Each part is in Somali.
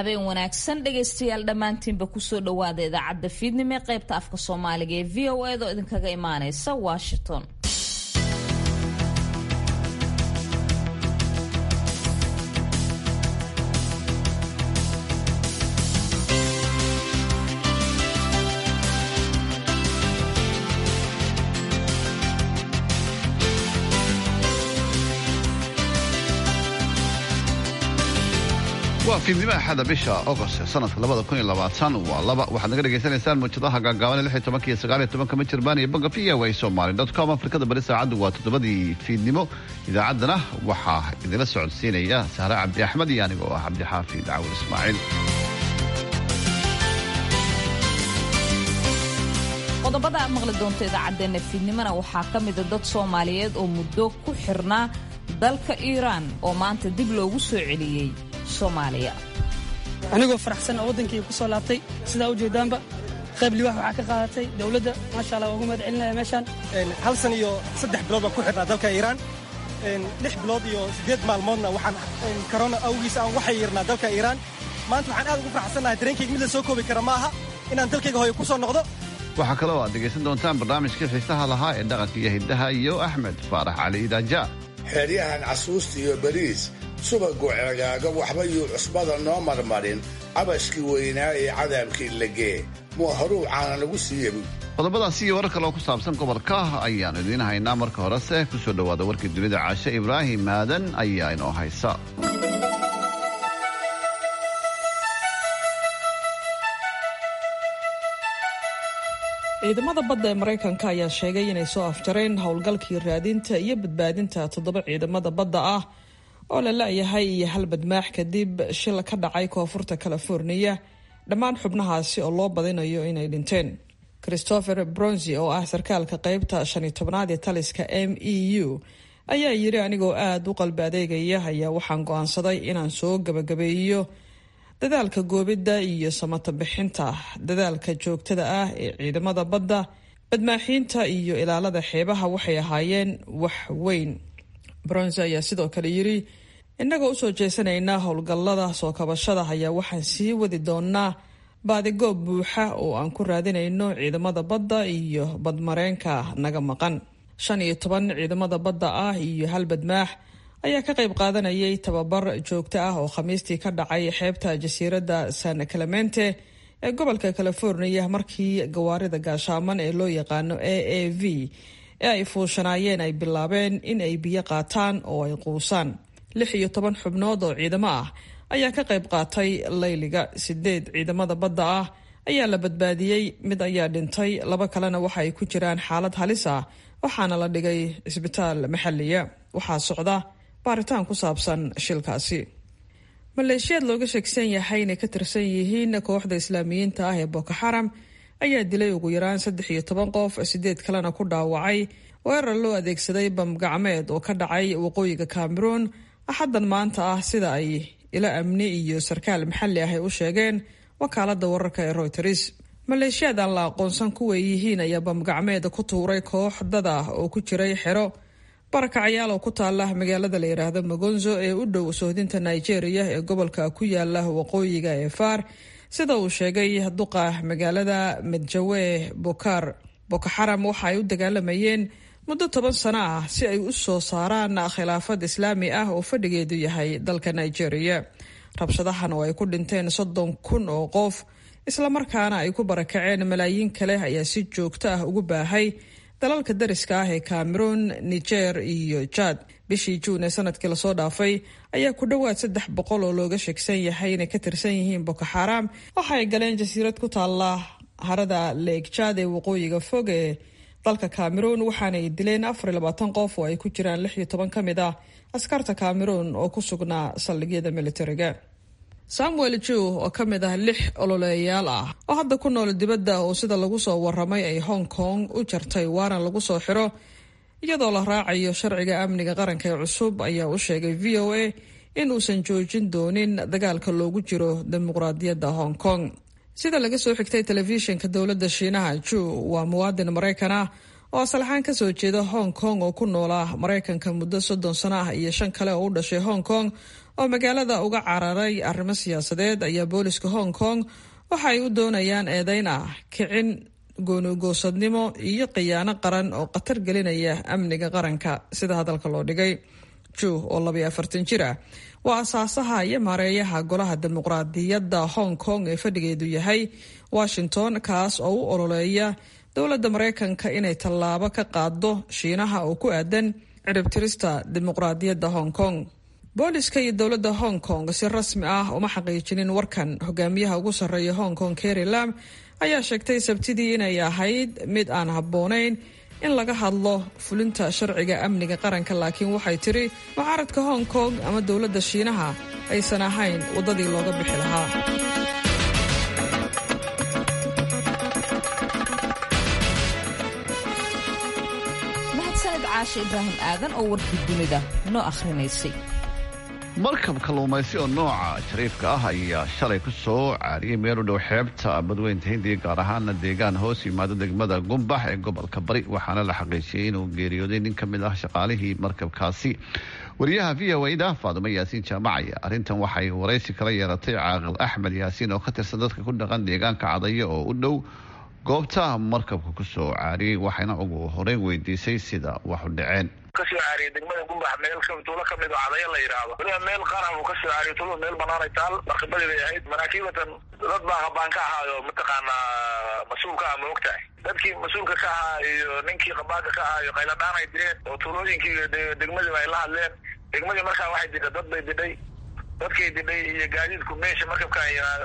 habeen wanaagsan dhegaystayaal dhammaantiinba kusoo dhawaada idaacadda fiidnimo ee qaybta afka soomaaliga ee v o edo idinkaga imaaneysa Washington. fiidnimo axada bisha August sanadka 2020 waa laba waxaad naga dhageysanaysaan muujadaha gaagaaban 16 iyo 19 mitirban iyo bogga fiaway.com Afrikada bari saacadu waa 7 fiidnimo idaacaddana waxaa idila socodsiinaya Sahra Cabdi Axmed iyo aniga oo ah Cabdi Xaafid Caawil Ismaaciil. qodobada aad maqli doonto idaacadeena fiidnimona waxaa ka mid ah dad Soomaaliyeed oo muddo ku xirnaa dalka Iran oo maanta dib loogu soo celiyay Soomaaliya. anigoo faraxsan oo wadankii ku soo laabtay sida u jeedaanba qayb liwaax waxa ka qaadatay dawladda ma sha Allah ugu madcelinaya meeshan hal san iyo 3 bilood ku xirnaa dalka Iran 6 bilood iyo 8 maalmoodna waxaan corona awgiis aan waxay yirnaa dalka Iran maanta waxaan aad ugu faraxsanahay dareenkayga mid la soo koobi kara maaha inaan dalkayga hooyo ku soo noqdo. waxaa kaloo aad dhegaysan doontaan barnaamijkii xiisaha lahaa ee dhaqanka iyo hiddaha iyo Axmed Faarax Cali Idaaja. xeeryahan casuusta iyo bariis subagu ceegaaga waxba yuu cusbada noo marmarin cabashkii weynaa ee cadaabkii lagee muu horuu caana lagu siiyebu. qodobadaasi iyo warar kale oo ku saabsan gobolka ayaan idiin haynaa. marka horese ku soo dhawaada warkii dunida. Caashe Ibraahim Maadan ayaa inoo haysa. ciidamada badda ee Mareykanka ayaa sheegay inay soo afjareen howlgalkii raadinta iyo badbaadinta 7 ciidamada badda ah oo la laayahay iyo hal badmaax kadib shil ka dhacay koonfurta California. dhammaan xubnahaasi oo loo badinayo inay dhinteen. Christopher Bronzi oo ah sarkaalka qaybta 15aad ee taliska MEU ayaa yiri anigoo aad u qalbi adeegaya ayaa waxaan go'aansaday inaan soo gabagabeeyo dadaalka goobida iyo samata bixinta dadaalka joogtada ah ee ciidamada badda. badmaaxiinta iyo ilaalada xeebaha waxay ahaayeen wax weyn. Bronze ayaa sidoo kale yiri inagoo u soo jeesanaynaa howlgallada soo kabashada ayaa waxaan sii wadi doonaa baadigoob buuxa oo aan ku raadinayno ciidamada badda iyo badmareenka naga maqan. 15 ciidamada badda ah iyo hal badmaax ayaa ka qayb qaadanayay tababar joogto ah oo Khamiistii ka dhacay xeebta jasiiradda San Clemente ee gobolka California markii gawaarida gaashaaman ee loo yaqaano AAV ee ay fuushanaayeen ay bilaabeen in ay biyo qaataan oo ay quusaan. 16 xubnood oo ciidamo ah ayaa ka qayb qaatay layliga. 8 ciidamada badda ah ayaa la badbaadiyey, mid ayaa dhintay, 2 kalena waxa ay ku jiraan xaalad halis ah waxaana la dhigay isbitaal maxalliya. waxaa socda baaritaan ku saabsan shilkaasi. maleeshiyad looga sheegsan yahay inay ka tirsan yihiin kooxda islaamiyiinta ah ee Boko Haram ayaa dilay ugu yaraan 13 qof, 8 kalena ku dhaawacay weerar loo adeegsaday bam gacmeed oo ka dhacay waqooyiga Cameroon axaddan maanta ah sida ay ila amni iyo sarkaal maxalli ah ay u sheegeen wakaaladda wararka ee Reuters. maleeshiyad aan la aqoonsan kuwa yihiin ayaa bam gacmeed ku tuuray koox dad ah oo ku jiray xero barakacayaal oo ku taala magaalada la yiraahdo Magonzo ee u dhow sohdinta Nigeria ee gobolka ku yaala waqooyiga ee Far, sida uu sheegay duqa magaalada Medjawe Bokar. Boko Haram waxa ay u dagaalamayeen muddo 10 sano ah si ay u soo saaraan khilaafad islaami ah oo fadhigeedu yahay dalka Nigeria. rabshadahan oo ay ku dhinteen 30,000 oo qof isla markaana ay ku barakaceen malaayiin kale ayaa si joogto ah ugu baahay dalalka dariska ah ee Cameroon, Niger iyo Chad. bishii Juun ee sanadkii la soo dhaafay ayaa ku dhawaad 300 oo looga sheegsan yahay inay ka tirsan yihiin Boko Haram waxa ay galeen jasiirad ku taala harada Lake Chad ee waqooyiga fog ee dalka Cameroon waxaana ay dileen 24 qof oo ay ku jiraan 16 ka mid ah askarta Cameroon oo ku sugnaa saldhigyada militariga. Samuel Chu oo ka mid ah 6 ololeyaal ah oo hadda ku nool dibadda oo sida lagu soo waramay ay Hong Kong u jartay waaran lagu soo xiro iyadoo la raacayo sharciga amniga qaranka ee cusub ayaa u sheegay VOA in uusan joojin doonin dagaalka loogu jiro dimuqraadiyadda Hong Kong. sida laga soo xigtay telefishinka dowladda Shiinaha, Chu waa muwaadin Mareykan ah oo asalahaan ka soo jeeda Hong Kong oo ku noolaa Mareykanka muddo 30 sano ah iyo 5 kale oo u dhashay Hong Kong oo magaalada uga cararay arrimo siyaasadeed ayaa booliska Hong Kong waxa ay u doonayaan eedayn ah kicin goonugoosadnimo iyo khiyaano qaran oo khatar gelinaya amniga qaranka sida hadalka loo dhigay. Ju oo 42 jir ah waa asaasaha iyo maareeyaha golaha dimuqraadiyadda Hong Kong ee fadhigeedu yahay Washington, kaas oo u ololeeya dowladda Mareykanka inay tallaabo ka qaado Shiinaha oo ku aadan ciribtirista dimuqraadiyadda Hong Kong. booliska iyo dowladda Hong Kong si rasmi ah uma xaqiijinin warkan. Hogaamiyaha ugu sarreeya Hong Kong Carrie Lam ayaa sheegtay Sabtidii inay ahayd mid aan habboonayn in laga hadlo fulinta sharciga amniga qaranka, laakiin waxay tiri mucaaradka Hong Kong ama dowladda Shiinaha aysan ahayn wadadii looga bixi lahaa. mahadsanid Caashe Ibraahim Aadan oo warkii dunida noo akhrinaysay. markab kalluumaysi oo nooca jariifka ah ayaa shalay ku soo caariyay meel u dhow xeebta badweynta Hindiya, gaar ahaana deegaan hoos yimaada degmada Gumbax ee gobolka Bari, waxaana la xaqiijiyay inuu geeriyooday nin ka mid ah shaqaalihii markabkaasi. wariyaha VOA-da Faadumo Yaasiin Jaamacaya arrintan waxay waraysi kala yeelatay Caaqil Axmed Yaasiin oo ka tirsan dadka ku dhaqan deegaanka Cadaya oo u dhow goobta markabka ku soo caariyay, waxayna ugu horreyn weydiisay sida wax u dhaceen. kasoo caariyay degmada Gumbax meel tuulo ka mid oo Cadaya la yiraahdo. meel qaran uu kasoo caariyay tuulo meel banaan ay taal markabadii ay ahayd maraakiibatan dad baan ka ahaayo mataqaana mas'uulka ama ogtahay dadkii mas'uulka ka ahaa iyo ninkii qabaanka ka ahaa iyo qayladaan ay direen oo tuulooyinkii degmadii ay la hadleen. degmadii markaa waxay diday dad bay diday dadkii diday iyo gaadiidku meesha markabka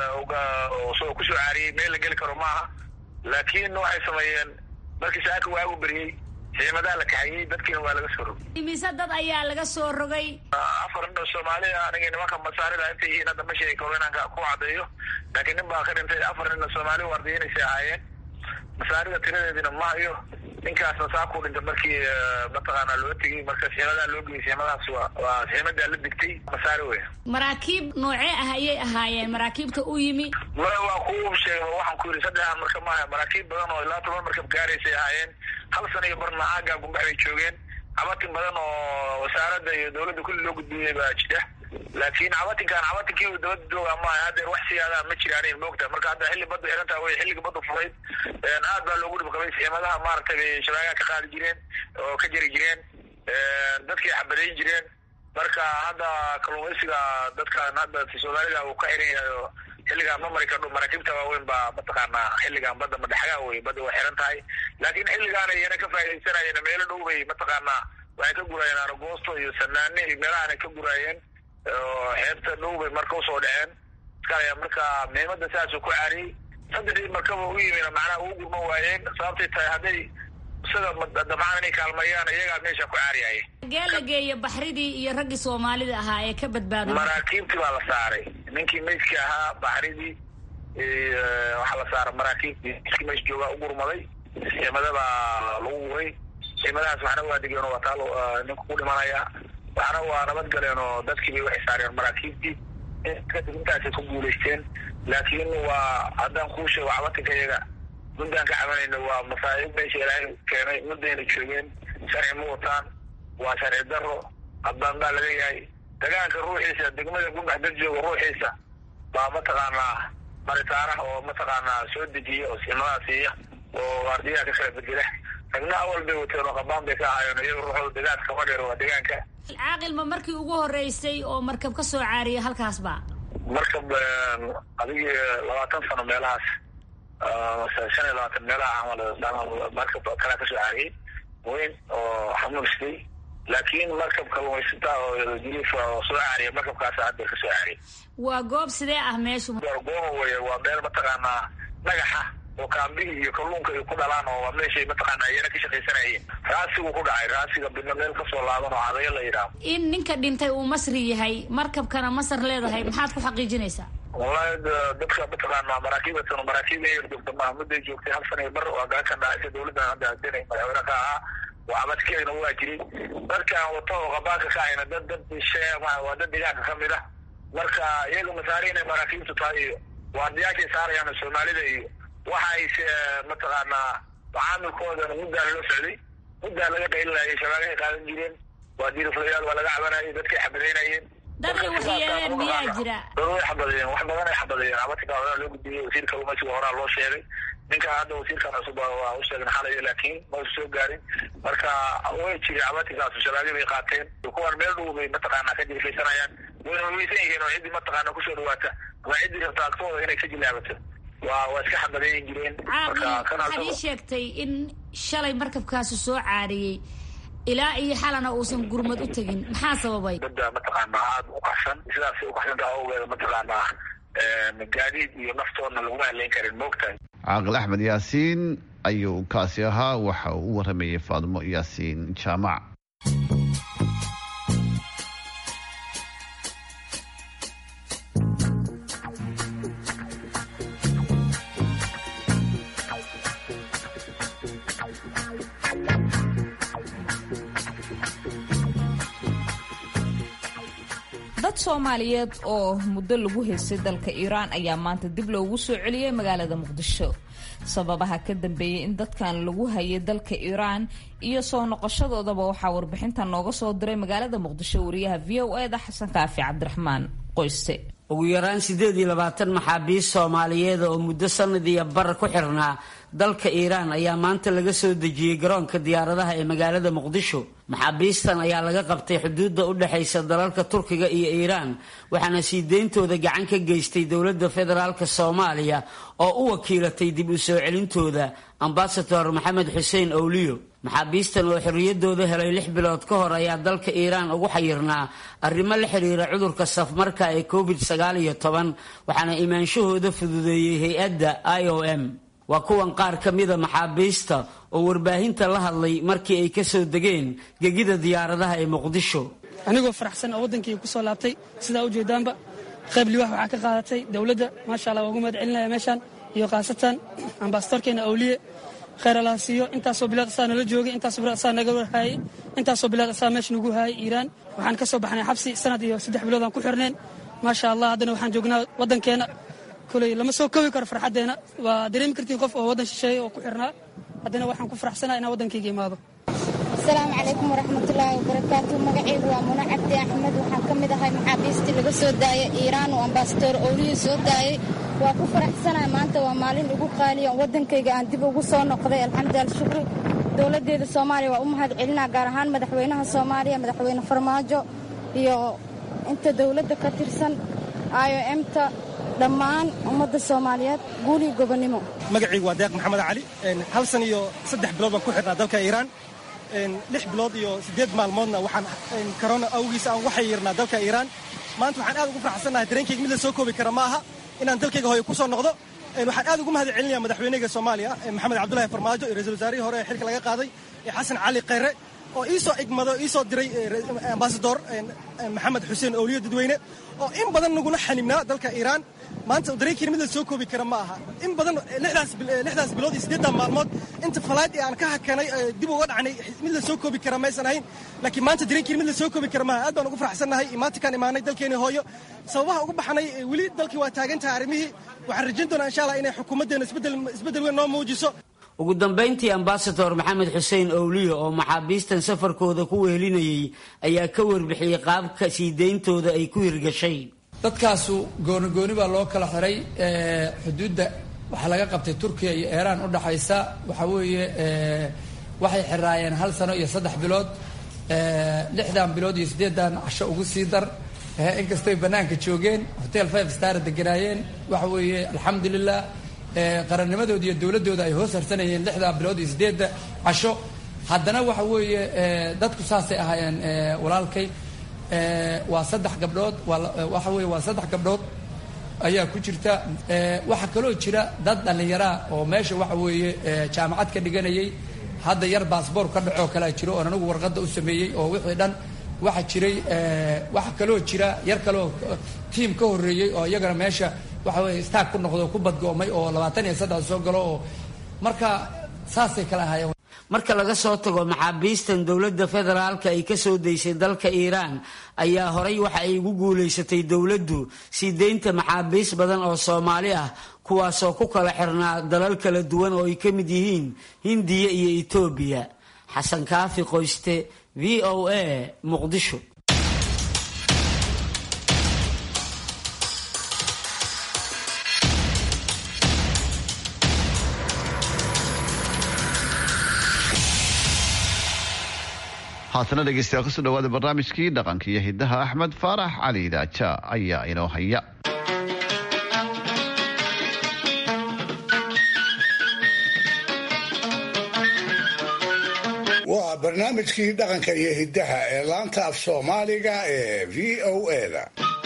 oo soo ku soo caariyay meel la geli karo maaha, laakiin waxay sameeyeen markii saaka waagu beriyay ciidamada la kaxayay dadkiina waa laga soo rogay. imise dad ayaa laga soo rogay? 4 nin Soomaali ah aniga nimanka masaarida intay yihiin hadda ma sheegi karo inaan ku cadeeyo, laakiin nin baa ka dhintay. 4 nin Soomaali wardiinaysa ahaayeen masaarida tiradeedina ma iyo ninkaasna saa ku dhintay markii mataqaana loo tegay marka ciidamada loo geeyay. ciidamadaas waa ciidamada la digtay masaari weey. maraakiib noocee ah ayay ahaayeen maraakiibta u yimi? waa ku sheegay waxaan ku yiri 3 markab ma maraakiib badan oo ilaa 10 markab gaaraysay ahaayeen. hal sano iyo barna aaga Gumbax bay joogeen. cabatin badan oo wasaaradda iyo dowladda kulli loo gudbiyay baa jira, laakiin cabatinkii dowladda jooga ma hadda wax siyaada ma jiraan moogta. marka hadda xilli badda xiranta way xilliga badda furay aad baa loogu dhib qabay. ciidamadaha maaragtay shabaagaha ka qaadi jireen oo ka jari jireen dadkii xabadeyn jireen. marka hadda kalluumaysiga dadkan hadda Soomaalida uu ka xiran yahay xilligan ma mari karo maraakiibta waaweyn baa mataqaana xilligan badda madaxaga way badda way xiran tahay, laakiin xilligan ayna ka faa'iideysanayeen meel dhow bay mataqaana waxay ka gurayeen Argoosto iyo Sanaane iyo meelaha ay ka gurayeen oo xeebta dhow bay marka soo dhaceen. marka meemada saas ku caariyay 3 markaba u yimina macnaha uu gurma waayeen sababtay tahay haday sida damaanay kaalmayaan iyaga meesha ku caariyay. geelageeyo baxridii iyo ragii Soomaalida ahaa ee ka badbaaday maraakiibtii baa la saaray. ninkii meeska ahaa baxridii waxa la saaray maraakiibtii meeska jooga u gurmaday. ciidamada lagu guray. ciidamadaas waxna waa digeen oo taalo ninku ku dhimanaya waxna waa nabad galeen oo dadkii waxay saareen maraakiibtii intaas ku guuleysteen. laakiin waa haddaan ku sheego cabatinkayaga muddan ka cabanayna waa masaa'ib meesha ilaahay keenay muddayna joogeen sharci ma wataan waa sharci darro haddaan baa laga yahay deegaanka ruuxiisa degmada Gumbax dad jooga ruuxiisa baa mataqaanaa maritaaraha oo mataqaanaa soo dejiya oo siimada siiya oo waardiyaha ka kala bedela ragna awal bay wateen oo qabaan bay ka ahaayeen iyaga ruuxooda deegaanka ma dheer waa deegaanka. caaqil ma markii ugu horeysay oo markab ka soo caariyay halkaas baa? markab adiga 20 sano meelahaas 25 meelaha camal markab kala ka soo caariyay weyn oo xamuulistay, laakiin markab kalluumaysata oo jiliif oo soo caariyay markabkaas hadda ka soo caariyay. waa goob sidee ah meeshu? waa meel mataqaanaa dhagaxa oo kaambihi iyo kalluunka ay ku dhalaan oo meeshay mataqaana ayana ka shaqaysanayeen. raasigu ku dhacay raasiga bina meel ka soo laaban oo Cadaya la yiraahdo. in ninka dhintay uu Masri yahay markabkana Masar leedahay maxaad ku xaqiijinaysaa? wallahi dadka mataqaana maraakiib ay joogto Mahmud ay joogtay 1 sano bar oo gacan ka dhacay dowladda hadda dinay madaxweynaha waa abadkeena waa jiray. dadka wato qabaanka ka ayna dad sheema waa dad deegaanka ka mid ah. marka iyaga masaariina maraakiibtu tahay waa diyaarkii saarayaan Soomaalida iyo waxay mataqaana macaamilkooda muddo la socday muddaa laga qaylinayay, shabaagahay qaadan jireen, waa diiriflayaal, waa laga cabanayay, dadkay xabadaynayeen. dadkay wax yeeleen miyaa jira? dad way xabadayeen, wax badan ay xabadayeen. Abatika horaa loo gudbiyey, wasiirka kalluumaysiga horaa loo sheegay. ninka hadda wasiirkan cusub waa u sheegna xalay, laakiin ma usa soo gaarin. marka way jiri abatikaas shabaagyo bay qaateen. kuwan meel dhow bay mataqaanaa ka jirifaysanayaan. wayna hulweysan yihiin oo ciddii mataqaana kusoo dhawaata ama ciddii rabta agtooda inay ka jilaabato waa iska xabadayn jireen. waxaad ii sheegtay in shalay markabkaasi soo caariyey ilaa iyo xalana uusan gurmad u tegin, maxaa sababay? dadda mataqaanaa aada u qaxsan, sidaas u qaxsantaa awgeeda mataqaanaa gaadiid iyo naftoodna laguma haleyn karin, moogtahay. caaqil axmed yaasiin ayuu kaasi ahaa, waxa uu u waramayay faadimo yaasiin jaamac. dad Soomaaliyeed oo muddo lagu haystay dalka Iiraan ayaa maanta dib loogu soo celiyay magaalada Muqdisho. sababaha ka dambeeyay in dadkan lagu hayay dalka Iiraan iyo soo noqoshadoodaba waxaa warbixintan nooga soo diray magaalada Muqdisho wariyaha VOA-da Xasan Kaafi Cabdiraxmaan Qoyste. ugu yaraan 28 maxaabiis Soomaaliyeed oo muddo sanad iyo bar ku xirnaa dalka Iiraan ayaa maanta laga soo dejiyay garoonka diyaaradaha ee magaalada Muqdisho. maxaabiistan ayaa laga qabtay xuduudda u dhaxaysa dalalka Turkiga iyo Iiraan, waxaana sii deyntooda gacan ka geystay dowladda federaalka Soomaaliya oo u wakiilatay dib u soo celintooda Ambassador Maxamed Xuseen Awliyo. maxaabiistan oo xorriyadooda helay 6 bilood ka hor ayaa dalka Iiraan ugu xayirnaa arrimo la xiriira cudurka safmarka ee COVID-19, waxaana imaanshahooda fududeeyay hay'adda IOM. waa kuwan qaar ka mida maxaabiista oo warbaahinta la hadlay markii ay ka soo degeen gegida diyaaradaha ee Muqdisho. anigoo faraxsan oo wadankii ku soo laabtay sida u jeedaanba qayb liwaax waxa ka qaadatay dawladda, maasha Allah ugu mahadcelinaya meeshan iyo qaasatan ambassadorkeena Awliye khayr Allah siiyo. intaasoo bilaad asaan la joogay, intaasoo bilaad asaan naga warhaayay, intaasoo bilaad asaan meesha nagu haayay Iiraan. waxaan ka soo baxnay xabsi sanad iyo 3 bilood aan ku xirneen, maasha Allah. haddana waxaan joognaa wadankeena. kulay lama soo koobi karo farxadeena, waa dareemi kartiin qof oo wadan shisheeye oo ku xirnaa. haddana waxaan ku faraxsanahay inaan wadankayga imaado. asalaamu calaykum waraxmatullaahi wabarakaatu. magacaygu waa Muna Cabdi Axmed, waxaan ka mid ahay maxaabiistii laga soo daayay Iiraan oo Ambassador Awliyo soo daayay. waa ku faraxsanahay maanta, waa maalin ugu qaaliya wadankayga aan dib ugu soo noqday. alxamdulilah, shukri dowladeeda Soomaaliya waa u mahadcelinaa, gaar ahaan madaxweynaha Soomaaliya, madaxweyne Farmaajo iyo inta dowladda ka tirsan IOM-ta, dhammaan ummadda Soomaaliyeed guul iyo gobonimo. magacaygu waa Deeq Maxamed Cali. 1 sano iyo 3 bilood baan ku xirnaa dalka Iiraan. 6 bilood iyo 8 maalmoodna waxaan corona awgiisa aan waxay yirnaa dalka Iiraan. maanta waxaan aad ugu faraxsanahay, dareenkayga mid la soo koobi kara maaha inaan dalkayga hooyo ku soo noqdo. waxaan aad ugu mahadcelinayaa madaxweynaha Soomaaliya Maxamed Cabdullaahi Farmaajo iyo ra'iisul wasaarihii hore ee xilka laga qaaday Xasan Cali Khayre oo ii soo diray Ambassador Maxamed Xuseen Awliyo dadweyne oo in badan naguna xanibnaa dalka Iiraan. maanta dareenkayga mid la soo koobi kara maaha. in badan 6 bilood iyo 8 maalmood inta falaad aan ka hakanay dib uga dhacnay mid la soo koobi kara maysan ahayn, laakiin maanta dareenkayga mid la soo koobi kara maaha. aad baan ugu faraxsanahay maanta kan imaanay dalkeena hooyo. sababaha ugu baxnay weli dalkii waa taagan tahay arrimihii. waxaan rajayn doonaa insha Allah inay xukuumaddeena isbedel weyn noo muujiso. ugu dambeyntii Ambassador Maxamed Xuseen Awliyo oo maxaabiistan safarkooda ku wehelinayay ayaa ka warbixiyay qaabka sii deyntooda ay ku hirgashay. dadkaasu gooni baa loo kala xiray. xuduudda waxaa laga qabtay Turkiya iyo Iiraan u dhaxaysa. waxa weeye waxay xiraayeen 1 sano iyo 3 bilood. 6 bilood iyo 8 casho ugu sii dar. inkastoo ay banaanka joogeen hotel 5 star deganaayeen, waxa weeye alxamdulillah qarannimadooda iyo dowladooda ay hoos harsanayeen 6 bilood iyo 8 casho. haddana waxa weeye dadku saasay ahaayeen. walaalkay waa 3 gabdhood, waxa weeye waa 3 gabdhood ayaa ku jirta. waxaa kaloo jira dad dhallinyara oo meesha waxa weeye jaamacad ka dhiganayay. hadda yar baasboor ka dhacoo kalaa jiro oo anagu warqadda u sameeyey oo wixii dhan waxa jiray. waxa kaloo jira yar kaloo tiim ka horreeyey oo iyagana meesha waxa weeye staag ku noqdo ku badgoomay oo 23 soo galo oo marka saasay kala ahaayeen. marka laga soo tago maxaabiistan dowladda federaalka ay ka soo deysay dalka Iiraan ayaa horay waxa ay ugu guuleysatay dowladdu sii deynta maxaabiis badan oo Soomaali ah, kuwaasoo ku kala xirnaa dalal kala duwan oo ay ka mid yihiin Hindiya iyo Itoobiya. xasan kaafi qoyste, v o a, muqdisho. haatana dhegeystayaal kusoo dhawaada barnaamijkii dhaqanka iyo hidaha. Axmed Faarax Cali Daaja ayaa inoo haya. waa barnaamijkii dhaqanka iyo hidaha ee laanta af Soomaaliga ee v o a-da.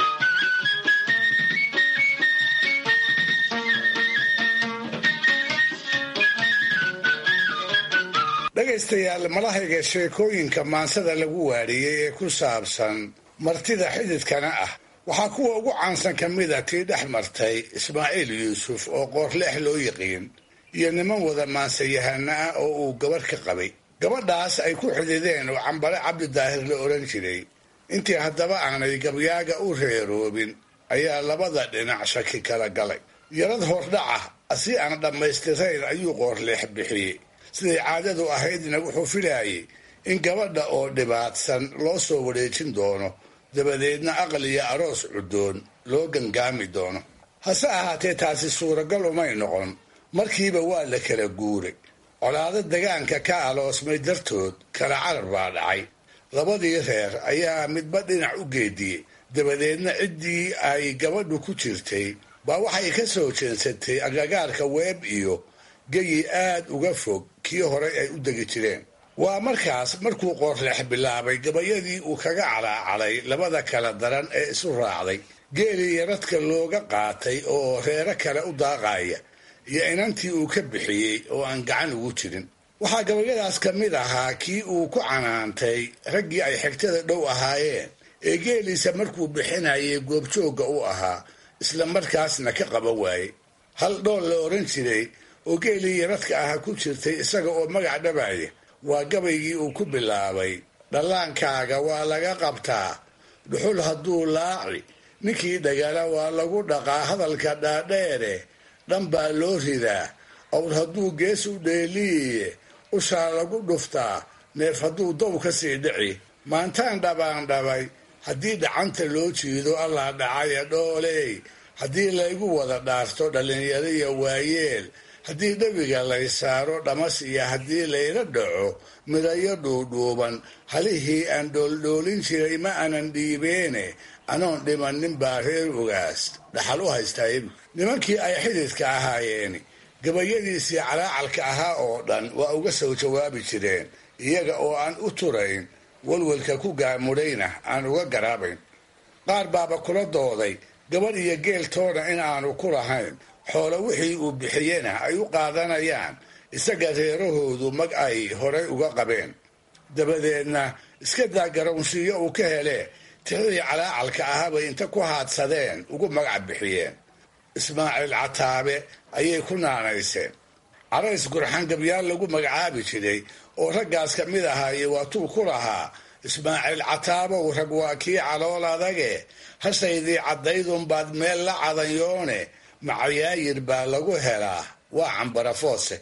dhegaystayaal, malahayga sheekooyinka maansada lagu waariyey ee ku saabsan martida xididkana ah waxaa kuwa ugu caansan ka mida tii dhex martay Ismaaciil Yuusuf oo Qoorleex loo yiqiin iyo niman wada maansayahana ah oo uu gabadh ka qabay. gabadhaas ay ku xidideen oo Cambare Cabdi Daahir la oran jiray. intii haddaba aanay gabyaaga u reeroobin ayaa labada dhinac shaki kala galay. yarad hordhaca si aan dhammaystirayn ayuu Qoorleex bixiyey. siday caadadu ahaydna wuxuu filayay in gabadha oo dhibaatsan loo soo wareejin doono, dabadeedna aqal iyo aroos cudoon loo gangaami doono. hase ahaatee taasi suuragal umay noqon. markiiba waa la kala guuray. colaado degaanka ka aloosmay dartood kala carar baa dhacay. labadii reer ayaa midba dhinac u geediyey. dabadeedna ciddii ay gabadhu ku jirtay baa waxay ka soo jeensatay agagaarka Weeb iyo geyi aad uga fog kii horay ay u degi jireen. waa markaas markuu Qoorleex bilaabay gabayadii uu kaga calaacalay labada kala daran ee isu raacday, geelii yaradka looga qaatay oo reero kale u daaqaya, iyo inantii uu ka bixiyey oo aan gacan ugu jirin. waxaa gabayadaas ka mid ahaa kii uu ku canaantay raggii ay xigtada dhow ahaayeen ee geeliisa markuu bixinayay goobjoogga u ahaa, isla markaasna ka qaban waayey. hal dhool la oran jiray oo geelii yaradka aha ku jirtay isaga oo magac dhabaya. waa gabaygii uu ku bilaabay: dhallaankaaga waa laga qabtaa, dhuxul hadduu laaci, ninkii dhagala waa lagu dhaqaa hadalka dhaadheere, dhan baa loo ridaa, awr hadduu gees u dheeliye, ushaa lagu dhuftaa, neef hadduu dow ka sii dhici, maantaan dhabaan dhabay, haddii dhacanta loo jiido allaa dhacaya dhooley, haddii laygu wada dhaarto dhallinyaro iyo waayeel, haddii dhabiga lay saaro dhamas iyo haddii layla dhaco midayo dhuudhuuban, halihii aan dhooldhoolin jiray ma aanan dhiibeene, anoon dhimannin baa reer ogaas dhaxal u haystaa ibi. nimankii ay xididka ahaayeeni gabayadiisii calaacalka ahaa oo dhan waa uga soo jawaabi jireen, iyaga oo aan u turayn, walwalka ku gaamudhayna aan uga garaabayn. qaar baaba kula dooday gabadh iyo geeltoona in aanu ku lahayn, xoolo wixii uu bixiyena ay u qaadanayaan, isaga reerahoodu mag ay horay uga qabeen. dabadeedna iska daa garownsiiyo uu ka hele tixdii calaacalka ahabay inta ku haadsadeen ugu magac bixiyeen. Ismaaciil Cataabe ayay ku naanayseen. Carays Gurxan gabyaal lagu magacaabi jiray oo raggaas ka mid ahaaye waatuu ku lahaa: Ismaaciil Cataabow rag waa kii calool adage, hashaydii caddaydunbaad meel la cadanyoone, macayaayir baa lagu helaa, waa Cambare Foose.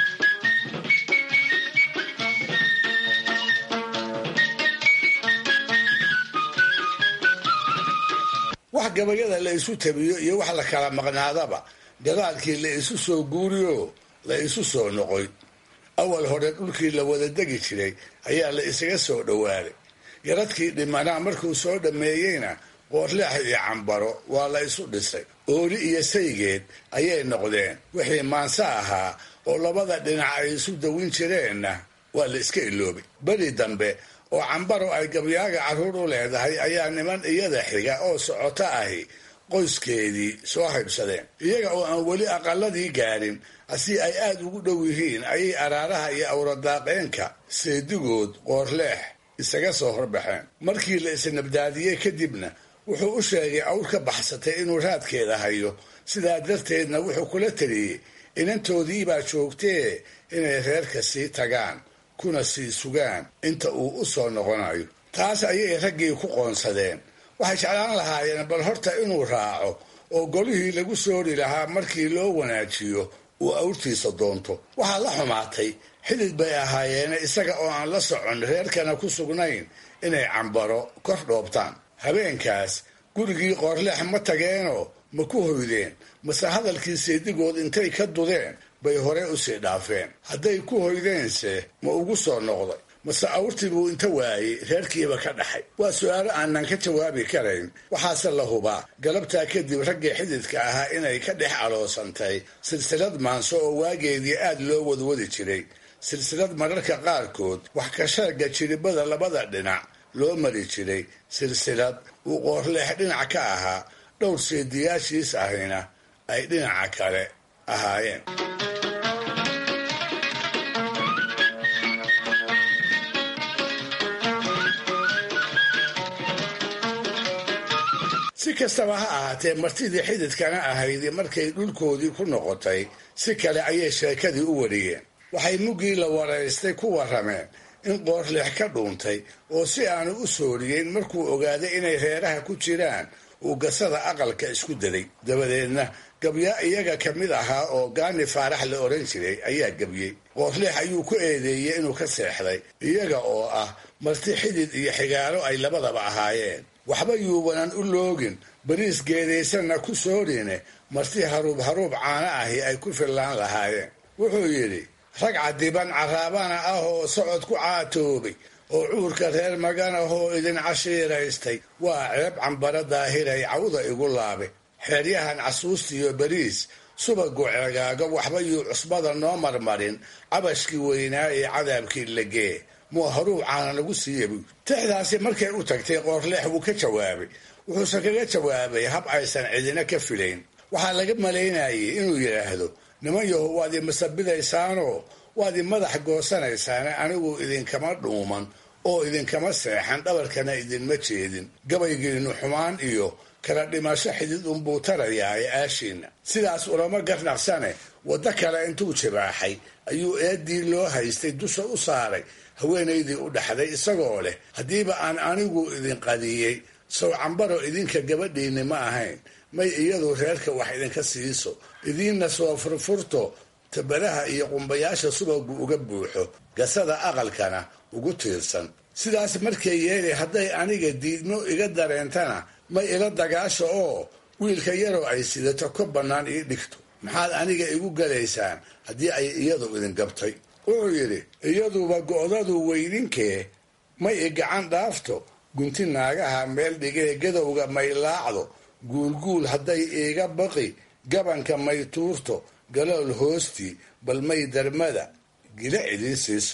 wax gabayada la isu tabiyo iyo wax la kala maqnaadaba gadaalkii la isu soo guuriyo la isu soo noqoy. awal hore dhulkii la wada degi jiray ayaa la isaga soo dhowaaday. yaradkii dhimanaa markuu soo dhammeeyeyna Qoorleex iyo Cambaro waa la isu dhisay. ooli iyo saygeed ayay noqdeen. wixii maanse ahaa oo labada dhinac ay isu dawin jireenna waa la iska iloobay. beri dambe oo Cambaro ay gabyaaga carruur u leedahay ayaa niman iyada xiga oo socoto ahi qoyskeedii soo haybsadeen. iyaga oo aan weli aqaladii gaarin, si ay aad ugu dhow yihiin ayay araaraha iyo awradaaqeenka seedigood Qoorleex isaga soo horbaxeen. markii la isnabdaadiyey kadibna wuxuu u sheegay awr ka baxsatay inuu raadkeeda hayo, sidaa darteedna wuxuu kula taliyey inantoodii baa joogtee inay reerka sii tagaan kuna sii sugaan inta uu u soo noqonayo. taas ayay raggii ku qoonsadeen. waxay jeclaan lahaayeen bal horta inuu raaco oo golihii lagu soori lahaa markii loo wanaajiyo uu awrtiisa doonto. waxaa la xumaatay xidid bay ahaayeene isaga oo aan la socon reerkana ku sugnayn inay Cambaro kor dhoobtaan. habeenkaas gurigii Qoorleex ma tageenoo ma ku hoydeen mase hadalkii seedigood intay ka dudeen bay hore u sii dhaafeen. hadday ku hoydeense ma ugu soo noqday mase awrtii buu inta waayey reerkiiba ka dhaxay? waa su'aalo aanan ka jawaabi karayn. waxaase la hubaa galabtaa kadib raggii xididka ahaa inay ka dhex aloosantay silsilad maanso oo waageedii aad loo wadwadi jiray. silsilad mararka qaarkood wax ka sheega jiribada labada dhinac loo mari jiray. silsilad uu Qoorleex dhinac ka ahaa, dhowr seediyaashiis ahina ay dhinaca kale ahaayeen. si kastaba ha ahaatee martidii xididkana ahayd markay dhulkoodii ku noqotay si kale ayay sheekadii u wariyeen. waxay muggii la waraystay ku warrameen in Qoorleex ka dhuuntay oo si aanu u sooriyeyn markuu ogaaday inay reeraha ku jiraan uu gasada aqalka isku daday. dabadeedna gabyaa iyaga ka mid ahaa oo Gaani Faarax la oran jiray ayaa gabyey. Qoorleex ayuu ku eedeeyey inuu ka seexday iyaga oo ah marti xidid iyo xigaalo ay labadaba ahaayeen. waxba yuubanan u loogin bariis geedaysanna ku soorine marti haruub caana ahi ay ku fillaan lahaayeen. wuxuu yidhi rag cadiban caraabana ah oo socod ku caatoobay oo cuurka reer magan ahoo idin cashiiraystay waa ceeb Cambaro daahiray cawda igu laabe. xeeryahan casuustiyo bariis subagu ceegaaga waxba yuu cusbada noo marmarin cabashkii weynaa ee cadaabkii lagee muu haruub caana lagu siiya buy. tixdaasi markay u tagtay Qoorleex wuu ka jawaabay. wuxuuse kaga jawaabay hab aysan cidina ka filayn. waxaa laga malaynayay inuu yidhaahdo niman yahow waad i masabidaysaanoo waad i madax goosanaysaane anigu idinkama dhuuman oo idinkama seexan dhabarkana idinma jeedin. gabaygiinnu xumaan iyo kala dhimasho xidid unbuu tarayaa ee aashiinna. sidaas ulama garnaqsane waddo kale intuu jibaaxay ayuu eeddii loo haystay dusha u saaray haweenaydii u dhaxday isagoo leh haddiiba aan anigu idin qadiyey sow Cambaro idinka gabadhiinni ma ahayn may iyadu reerka wax idinka siiso idiinna soo furfurto tabaraha iyo qumbayaasha subagu uga buuxo gasada aqalkana ugu tiirsan. sidaas markay yeelay hadday aniga diidmo iga dareentana may ila dagaasho oo wiilka yaroo ay sidato ka bannaan ii dhigto. maxaad aniga igu galaysaan haddii ay iyadu idin gabtay? wuxuu yidhi iyaduba go'dadu weyninkee may i gacan dhaafto gunti naagaha meel dhigee gadowga may laacdo guulguul hadday iiga baqi gabanka may tuurto galool hoostii bal may darmada gila idiin siiso.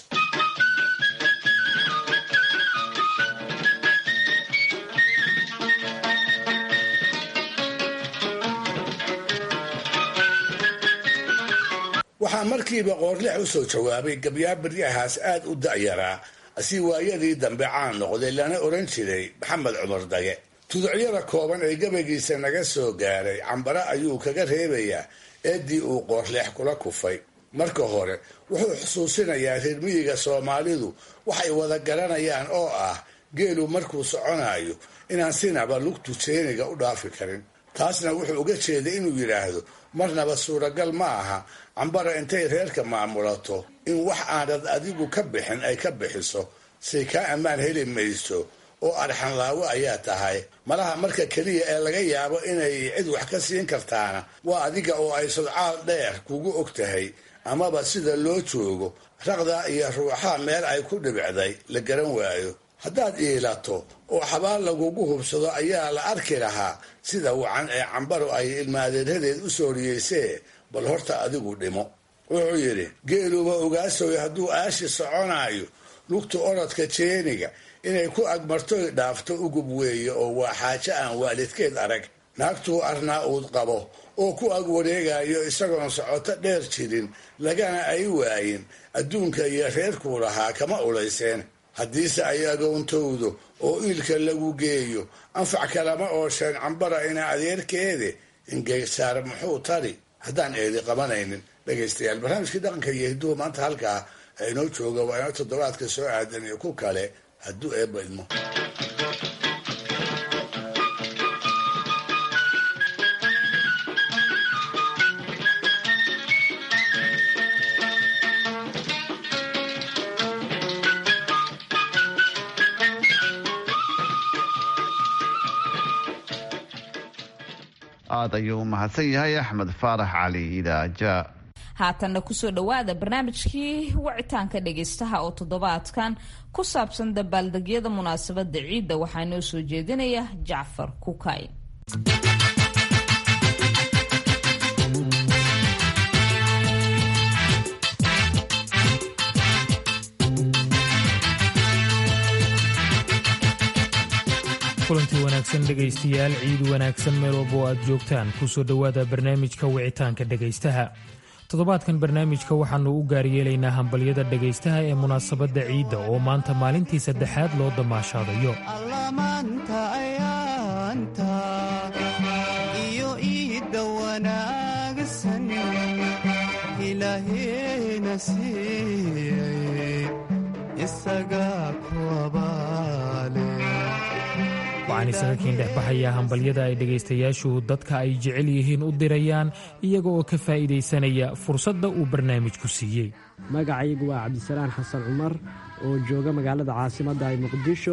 waxaa markiiba Qoorleex u soo jawaabay gabyaa baryahaas aad u da'yaraa si waayadii dambe caan noqday lana oran jiray Maxamed Cumar Dage. tuducyada kooban ee gabaygiisa naga soo gaaray Cambaro ayuu kaga reebayaa eeddii uu Qoorleex kula kufay. marka hore wuxuu xusuusinayaa reer miyiga Soomaalidu waxay wada garanayaan oo ah geelu markuu soconayo inaan sinaba lugtu jeeniga u dhaafi karin. taasna wuxuu uga jeeday inuu yidhaahdo marnaba suuragal ma aha Cambaro intay reerka maamulato in wax aanad adigu ka bixin ay ka bixiso say kaa ammaan heli mayso oo arxan laawo ayaa tahay. malaha marka keliya ee laga yaabo inay cid wax ka siin kartaana waa adiga oo ay sodcaal dheer kugu og tahay amaba sida loo joogo raqda iyo ruuxa meel ay ku dhibicday la garan waayo. haddaad iilato oo xabaal lagugu hubsado ayaa la arki lahaa sida wacan ee Cambaro ay ilmaadeeradeed u sooriyeysee bal horta adigu dhimo. wuxuu yidhi geeluba ogaasoy hadduu aashi soconayo lugta orodka jeeniga inay ku agmartoy dhaafto ugub weeye oo waa xaajo aan waalidkeed arag. naagtuu arnaa uud qabo oo ku ag wareegayo isagoon socoto dheer jirin lagana ay waayin adduunka iyo reerkuu lahaa kama ulayseen. haddiise ay agoontowdo oo iilka lagu geeyo anfac kalama oosheen Cambaro ina adeerkeede ingeysaar muxuu tari haddaan eedi qabanaynin. dhegaystayaal barnaamijkii dhaqanka iyo hidduhu maanta halkaa inoo jooga waa inoo toddobaadka soo aadan iyo ku kale hadduu eebba idmo. aad ayuu u mahadsan yahay axmed faarax cali idaaja. haatanna kusoo dhowaada barnaamijkii wicitaanka dhegaystaha oo toddobaadkan ku saabsan dabaaldegyada munaasabada ciidda waxaa noo soo jeedinaya jacfar kukay. kulantii wanaagsan dhegaystayaal, ciid wanaagsan meel walba oo aad joogtaan. kusoo dhowaada barnaamijka wicitaanka dhegaystaha. toddobaadkan barnaamijka waxaannu u gaaryeelaynaa hambalyada dhegaystaha ee munaasabadda ciidda oo maanta maalintii saddexaad loo damaashaadayo. allamaanta ayaanta iyo iidda wanaagsan ilaahayna siiyey isagaa ku abaale. waxaan isaga kiin dhex baxayaa hambalyada ay dhegaystayaashu dadka ay jecel yihiin u dirayaan iyaga oo ka faa'iidaysanaya fursadda uu barnaamijku siiyey. magacaygu waa cabdisalaan xasan cumar oo jooga magaalada caasimadda ay muqdisho.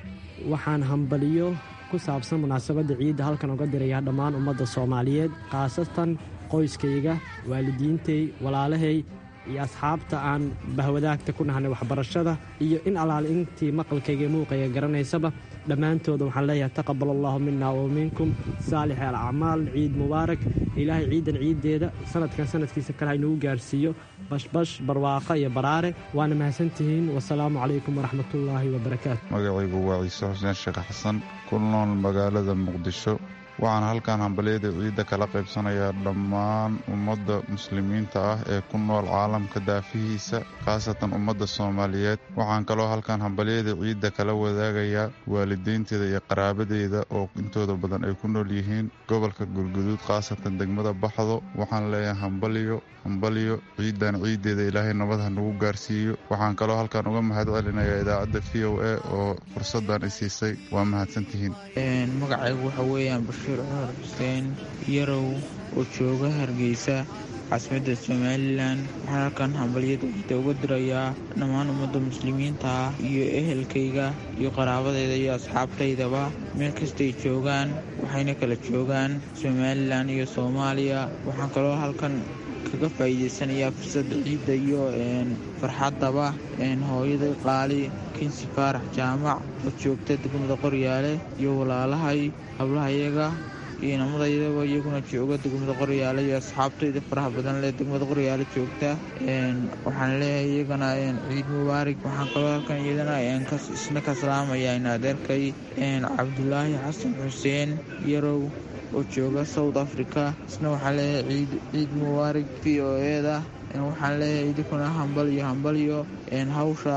waxaan hambaliyo ku saabsan munaasabadda ciidda halkan uga dirayaa dhammaan ummadda soomaaliyeed, khaasatan qoyskayga, waalidiintay, walaalahay iyo asxaabta aan bahwadaagta ku nahnay waxbarashada, iyo in allaale intii maqalkayga iyo muuqayga garanaysaba dhammaantooda waxaan leeyahay taqabal allahu mina wa minkum saalix alacmaal. ciid mubaarak. ilaahay ciidan ciiddeeda sanadkan sanadkiisa kale haynugu gaarsiiyo bashbash barwaaqo iyo baraare. waana mahadsantihiin. wasalaamu calaykum waraxmatullaahi wabarakaatu. magacaygu waa ciise xuseen sheekh xasan, ku nool magaalada muqdisho. waxaan halkan hambalyada ciidda kala qaybsanayaa dhammaan ummadda muslimiinta ah ee ku nool caalamka daafihiisa, khaasatan ummadda soomaaliyeed. waxaan kaloo halkan hambalyada ciidda kala wadaagayaa waalidiinteeda iyo qaraabadeeda oo intooda badan ay ku nool yihiin gobolka galguduud, khaasatan degmada baxdo. waxaan leeyahay hambalyo ciidan ciiddeeda ilaahay nabad ha nagu gaarsiiyo. waxaan kaloo halkan uga mahad celinayaa idaacadda v o a oo fursaddan i siisay. waa mahadsantihiin. magacaygu waxa weeyaan bashiir cumar xuseen yarow oo jooga hargeysa, caasimadda somalilan. waxaan halkan hambalyada ciidda uga dirayaa dhammaan ummadda muslimiinta ah iyo ehelkayga iyo qaraabadayda iyo asxaabtaydaba meel kastay joogaan, waxayna kala joogaan somalilan iyo soomaaliya. waxaan kaloo halkan kaga faa'iidaysanayaa fursadda ciidda iyo farxaddaba hooyaday qaali kinsi faarax jaamac oo joogta degmada qoryaale, iyo walaalahay hablahayaga iyo inamadayadaba iyaguna jooga degmada qoryaale, iyo asxaabtayda faraha badan leh degmada qoryaale joogta. waxaan leeyahay iyagana ciid mubaarig. waxaan kaloo halkan iyadana isna ka salaamayaa in adeerkay cabdulaahi xasan xuseen yarow oo jooga south africa. isna waxaan leeyahay ciid mubaarig v o eda. waxaan leeyahay idinkuna hambalyo hawsha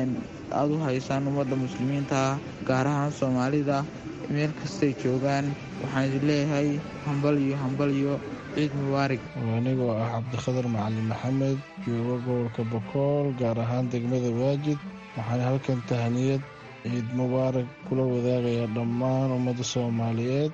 aad u haysaan ummadda muslimiinta gaar ahaan soomaalida meel kastay joogaan. waxaan idin leeyahay hambalyo ciid mubaarig. anigoo ah cabdikhadar macalin maxamed, jooga gobolka bokool gaar ahaan degmada waajid. waxaan halkan tahniyad ciid mubaarak kula wadaagayaa dhammaan ummadda soomaaliyeed.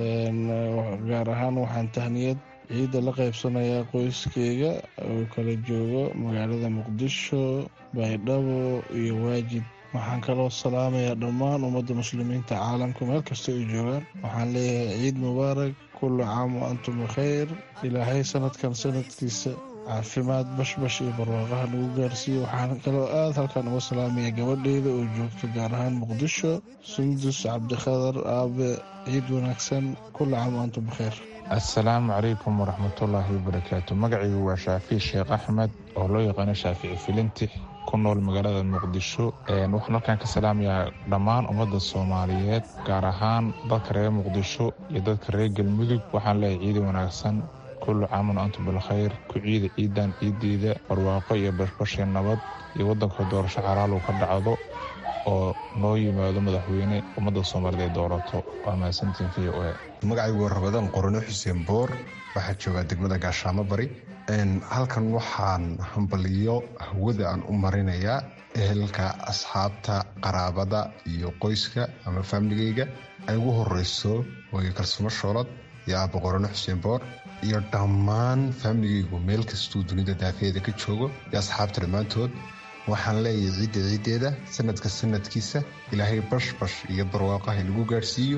gaar ahaan waxaan tahniyad ciidda la qaybsanayaa qoyskeyga oo kala joogo magaalada muqdisho, baydhabo iyo waajid. waxaan kaloo salaamayaa dhammaan ummadda muslimiinta caalamka meel kasta ay joogaan. waxaan leeyahay ciid mubaarak, kullu caam wa antum bikhayr. ilaahay sanadkan sanadkiisa caafimaad bashbash iyo barwaaqaha nagu gaarsiiyo. waxaan kaloo aad halkan uga salaamayaa gabadheyda oo joogta gaar ahaan muqdisho, sundus cabdikhadar aabe. ciid wanaagsan, kullu caam wa antum bikhayr. assalaamu calaykum waraxmatullaahi wabarakaatu. magacaygu waa shaafici sheekh axmed oo loo yaqaano shaafici filintix, ku nool magaalada muqdisho. waxaan halkan ka salaamayaa dhammaan ummadda soomaaliyeed, gaar ahaan dadka reer muqdisho iyo dadka reer galmudug. waxaan leeyahay ciidi wanaagsan, kullu caamun antum bilkhayr. ku ciida ciidan ciiddeeda barwaaqo iyo bashbashii nabad iyo waddanka doorasho xalaal ka dhacdo oo noo yimaado madaxweyne ummadda soomaaliyeed doorato. waa mahadsantiin v o a. magacaygu waa rabadaan qorone xuseen boor, waxaa joogaa degmada gaashaamo bari. halkan waxaan hambaliyo hawada aan u marinayaa ehelka, asxaabta, qaraabada iyo qoyska ama faamiligayga. ay ugu horeyso hooyo kalsumo shoolad iyo aabbo qorone xuseen boor, iyo dhammaan faamiligaygu meel kastuu dunida daafeeda ka joogo, iyo asxaabta dhammaantood. waxaan leeyahay ciidda ciiddeeda sanadka sanadkiisa ilaahay bashbash iyo barwaaqaha inagu gaadhsiiyo.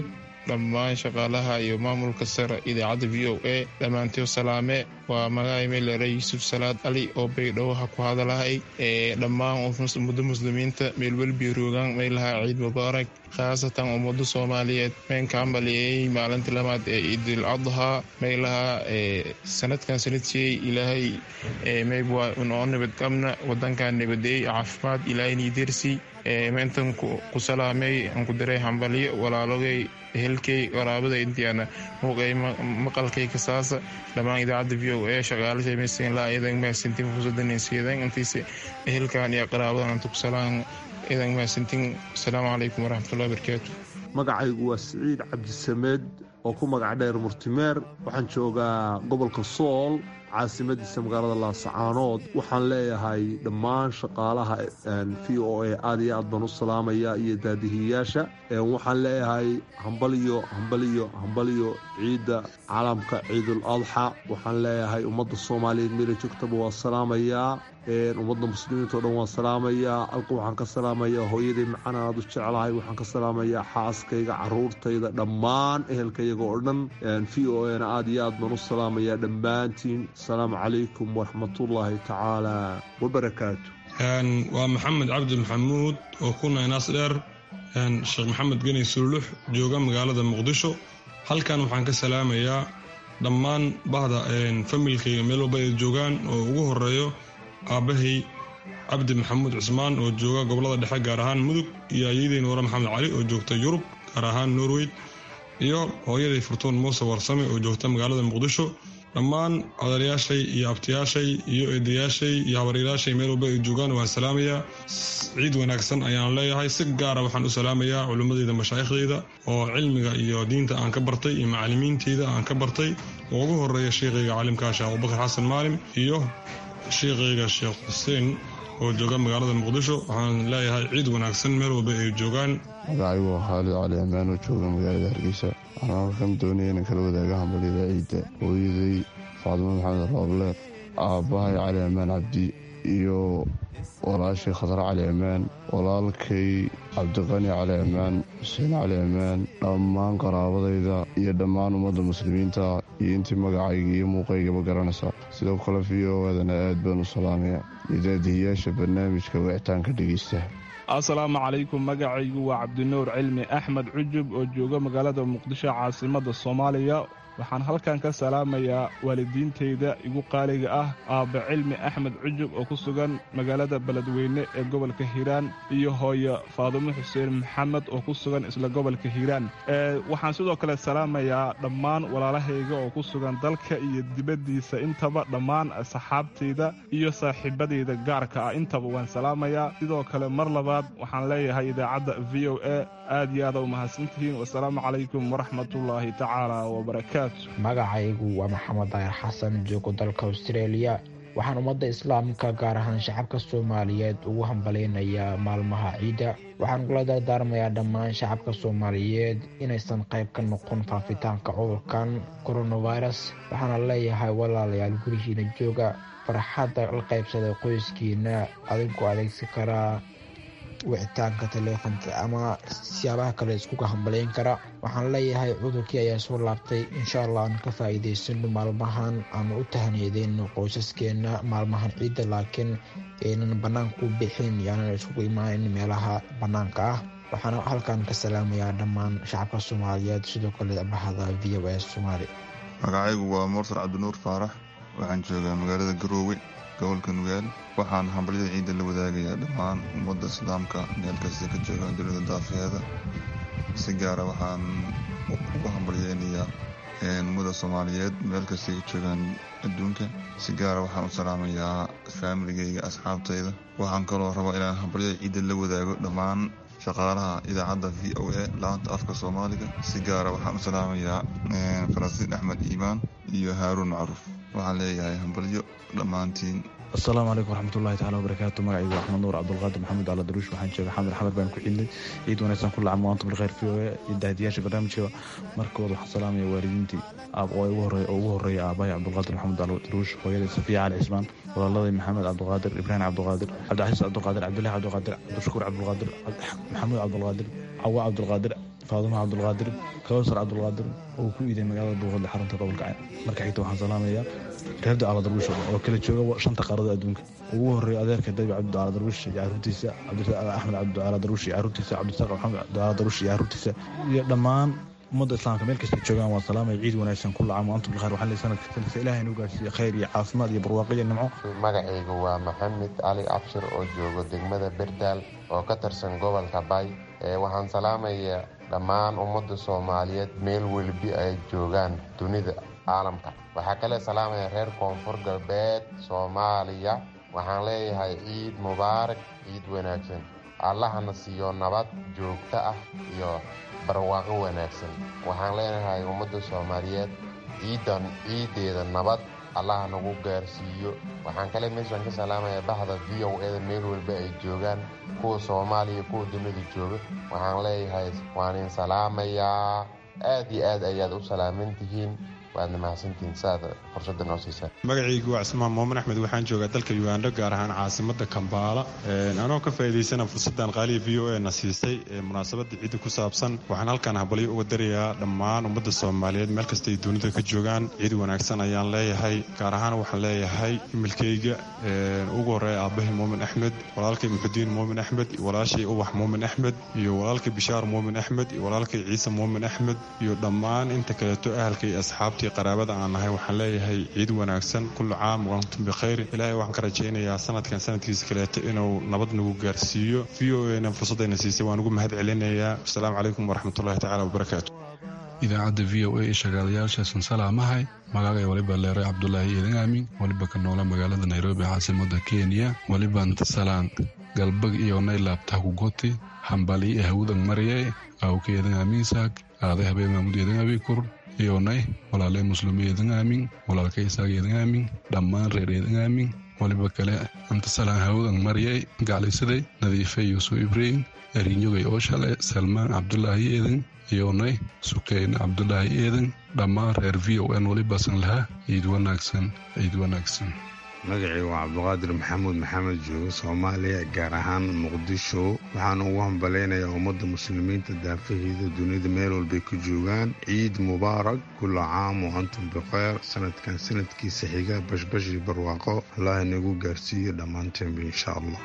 dhammaan shaqaalaha iyo maamulka sare idaacadda v o a dhammaantiyo salaame waa magaca meelere yuusuf salaad ali oo baydhowha ku hadalahay dhammaan ummadda muslimiinta meelwelbi roogaan meelaha ciid mubaarak khaasatan ummadda soomaaliyeed meenka ambaliyey maalinta lamaad ee ciidul adhaa meelaha sanadkan sanadsiiyey ilaahay meybwaa unoo nabadqabna wadankan nabadeey caafimaad ilaahayni dersi meentan ku salaamay aan ku diray hambaliyo walaalogay ehelkay waraabada intiana muuqay maqalkay kasaasa dhammaan idaacadda v o a shaqaalashay meesin laa idan maasintin fursaddanaysiidan intiisa ehelkan iyo qaraabadan anta ku salaan idan maasintin asalaamu calaykum waraxmatullahi wabarakaatu magacaygu waa siciid cabdisameed oo ku magac dheer murtimeer waxaan joogaa gobolka sool caasimadiisa magaalada laasacaanood waxaan leeyahay dhammaan shaqaalaha v o a aad iyo aad baan u salaamaya iyo daadihiyayaasha waxaan leeyahay hambaliyo ciidda caalamka ciidul adxa waxaan leeyahay ummadda soomaaliyeed meela joogtaba waa salaamayaa ummadda muslimiinta o dhan waan salaamayaa alka waxaan ka salaamayaa hooyaday macana aad u jeclahay waxaan ka salaamayaa xaaskayga caruurtayda dhammaan ehelkayaga oo dhan v o a na aad iyo aad baan u salaamayaa dhammaantiin asalaamu calaykum waraxmatullaahi tacaala wabarakaatu waa maxamed cabdi maxamuud oo ku naynaas dheer sheekh maxamed geni sululux jooga magaalada muqdisho halkan waxaan ka salaamayaa dhammaan bahda familkayga meel walba ay joogaan oo ugu horeeyo aabbahay cabdi maxamuud cismaan oo jooga gobolada dhexe gaar ahaan mudug iyo ayadii nuure maxamed cali oo joogta yurub gaar ahaan norway iyo hooyaday furtuun muuse warsame oo joogta magaalada muqdisho dhammaan odayaashay iyo abtiyaashay iyo eedayaashay iyo habaryaraashay meel walba ay joogaan waan salaamayaa ciid wanaagsan ayaan leeyahay si gaara waxaan u salaamayaa culimmadeyda mashaaikhdeyda oo cilmiga iyo diinta aan ka bartay iyo macalimiinteyda aan ka bartay oo ugu horeeya sheekhayga caalimkaa sheekh abubakar xasan maalim iyo sheekhayga sheekh xuseen oo jooga magaalada muqdisho waxaan leeyahay ciid wanaagsan meel walba ay joogaan magacaygu waa khaalid cali amaan oo jooga magaalada hargeysa waxaan halkan doonaya inaan kala wadaaga hambalyada ciidda hooyaday faadimo maxamed rooble aabbahay cali amaan cabdi iyo walaashay khadar cali amaan walaalkay cabdiqani cali amaan xuseen cali amaan dhammaan qaraabadayda iyo dhammaan ummadda muslimiinta iyo intii magacayga iyo muuqaygaba garanaysa sidoo kale v o adana aad baan u salaamaya iyo daadihiyaasha barnaamijka wicitaanka dhegeysta asalaamu calaykum magacaygu waa cabdinuur cilmi axmed cujub oo jooga magaalada muqdisho caasimadda soomaaliya waxaan halkan ka salaamayaa waalidiintayda igu qaaliga ah aabba cilmi axmed cujub oo ku sugan magaalada beledweyne ee gobolka hiiraan iyo hooyo faadumo xuseen maxamed oo ku sugan isla gobolka hiiraan waxaan sidoo kale salaamayaa dhammaan walaalahayga oo ku sugan dalka iyo dibaddiisa intaba dhammaan saxaabtayda iyo saaxiibadayda gaarka ah intaba waan salaamayaa sidoo kale mar labaad waxaan leeyahay idaacadda v o a aad iyo aada u mahadsantihiin wasalaamu calaykum waraxmatullaahi tacaala wabarakaatu magacaygu waa maxamed daahir xasan joogo dalka australia waxaan ummadda islaamka gaar ahaan shacabka soomaaliyeed ugu hambalaynayaa maalmaha ciidda waxaan ugula dardaarmayaa dhammaan shacabka soomaaliyeed inaysan qayb ka noqon faafitaanka cudurkan coronavirus waxaana leeyahay walaalayaal gurihiina jooga farxadda la qaybsada qoyskiina adigoo adeegsan karaa wicitaanka taleefonka ama siyaabaha kale iskuga hambalayn kara waxaan leeyahay cudurkii ayaa soo laabtay insha allah aan ka faa'iidaysano maalmahan aanu u tahniyadeeno qoysaskeena maalmahan ciidda laakiin aynan bannaanka u bixin yaanan iskugu imaanin meelaha bannaanka ah waxaana halkan ka salaamayaa dhammaan shacabka soomaaliyeed sidoo kale bahda v o a soomaali magacaygu waa mursal cabdinuur faarax waxaan joogaa magaalada garoowe gobolka nugaal waxaan hambalyada ciidda la wadaagayaa dhammaan ummadda islaamka meel kasta ka jooga dunida daafeeda si gaara waxaan ugu hambalyeynayaa ummadda soomaaliyeed meel kasta ka joogaan adduunka si gaara waxaan u salaamayaa faamiligayga asxaabtayda waxaan kaloo rabaa inaan hambalyada ciidda la wadaago dhammaan shaqaalaha idaacadda v o a laanta afka soomaaliga si gaara waxaan u salaamayaa falastiin axmed iimaan iyo haaruun macruuf waxaan leeyahay hambalyo dhammaantiin asalaamu calaykum waraxmatullahi tacala wabarakaatu magacaygu axmed nuur cabdulqaadir maxamuud ala daruush waxaan jooga xamir xamar baan ku xidlay ciid wanaagsan ku lacam waantum bilkhayr v o a iyo daahdiyaasha barnaamijka markooda waxaan salaamaya waalidiintii ugu horeeya aabahay cabdulqaadir maxamuud ala daruush hooyaday safiya cali cismaan walaaladay maxamed cabdulqaadir ibraahim cabdulqaadir cabdixasiis cabdulqaadir cabdillahi cabdulqaadir cabdishakuur cabdulqaadir maxamuud cabdulqaadir cawa cabdulqaadir faadumo cabdulqaadir kawsar cabdulqaadir oo ku iiday magaalada buuqadle xarunta gobolka cayn marka xigta waxaan salaamayaa reer ducaala darwiish oo kala jooga 5 qaarada adduunka ugu horeeya adeerka dabi cabducaala darwiish iyo caruurtiisa cabdirasaaq axmed cabducaala darwiish iyo caruurtiisa cabdirasaaq maxamed cabducaala darwiish iyo caruurtiisa iyo dhammaan ummadda islaamka meel kasta joogaan waa salaamay ciid wanaagsan kullu caam wa antum bilkhayr waxaan leeyahay sanadka ilaahay inuu gaarsiiyo khayr iyo caafimaad iyo barwaaqo iyo nimco magacaygu waa maxamed cali cabshir oo joogo degmada berdaal oo ka tirsan gobolka bay waxaan salaamayaa dhammaan ummadda Soomaaliyeed meel walbi ay joogaan dunida caalamka waxaa kale salaamaya reer koonfur galbeed Soomaaliya waxaan leeyahay ciid mubaarak ciid wanaagsan allahna siiyo nabad joogto ah iyo barwaaqo wanaagsan waxaan leenahay ummadda Soomaaliyeed ciideeda nabad allah nagu gaarsiiyo waxaan kale meeshan ka salaamayaa bahda VOA meel walba ay joogaan kuwa Soomaaliya kuwa dunida jooga waxaan leeyahay waan in salaamayaa aad iyo aad ayaad u salaamantihiin waadna mahadsantihiin saada fursadda noo siisay magacaygu waa Ismaan Moomin Axmed waxaan joogaa dalka Uganda gaar ahaan caasimadda Kampala anoo ka faa'iideysana fursaddan qaaliga VOA na siisay munaasabadda ciidda ku saabsan waxaan halkan habaliyo uga darayaa dhammaan ummadda Soomaaliyeed meel kasta ay dunida ka joogaan ciid wanaagsan ayaan leeyahay gaar ahaan waxaan leeyahay milkayga ugu horeeya aabahay Moomin Axmed walaalkay Muxudiin Moomin Axmed walaashay Ubax Moomin Axmed iyo walaalkay Bishaar Moomin Axmed iyo walaalkay Ciise Moomin Axmed iyo dhammaan inta kaleeto ahalkay asxaabtii qaraabada aan nahay waxaan leeyahay ciid wanaagsan kullu caam wa antum bikhayr ilaahay waxaan ka rajaynayaa sanadkan sanadkiisa kaleeto inuu nabad nagu gaarsiiyo VOA-na fursadayna siisay waan ugu mahad celinayaa assalaamu calaykum waraxmatullaahi tacaala wabarakaatu idaacadda VOA ee shaqaalayaashaasaan salaamahay magacay waliba leeray cabdulaahi eedan aamin waliba ka noola magaalada Nairobi caasimada Kenya waliba intasalaan galbag iyo naylaabta ku goti hambali ee hawdan mariyay oo keedan aamin saak aaday habeen maamud eedan abikur iyonay walaalay muslimiin aamin walaalkay isageedan aamin dhammaan reereedan aamin waliba kale anta salaan hawdan mariyay gaclisaday nadiifay Yusuf Ibrahim arinyogay oo shalay Salmaan Cabdullaahi eedan iyonay Sukayn Cabdullaahi eedan dhammaan reer VOA waliba san laha ciid wanaagsan magacay waa Cabduqaadir Maxamuud Maxamed joogo Soomaaliya gaar ahaan Muqdisho waxaan ugu hambaleynayaa ummadda muslimiinta daafaheeda dunida meel walba ku joogaan ciid mubaarak kullu caam wa antum bikhayr sanadkan sanadkiisa xiga bashbash iyo barwaaqo allah inagu gaarsiiyo dhammaanteen insha Allah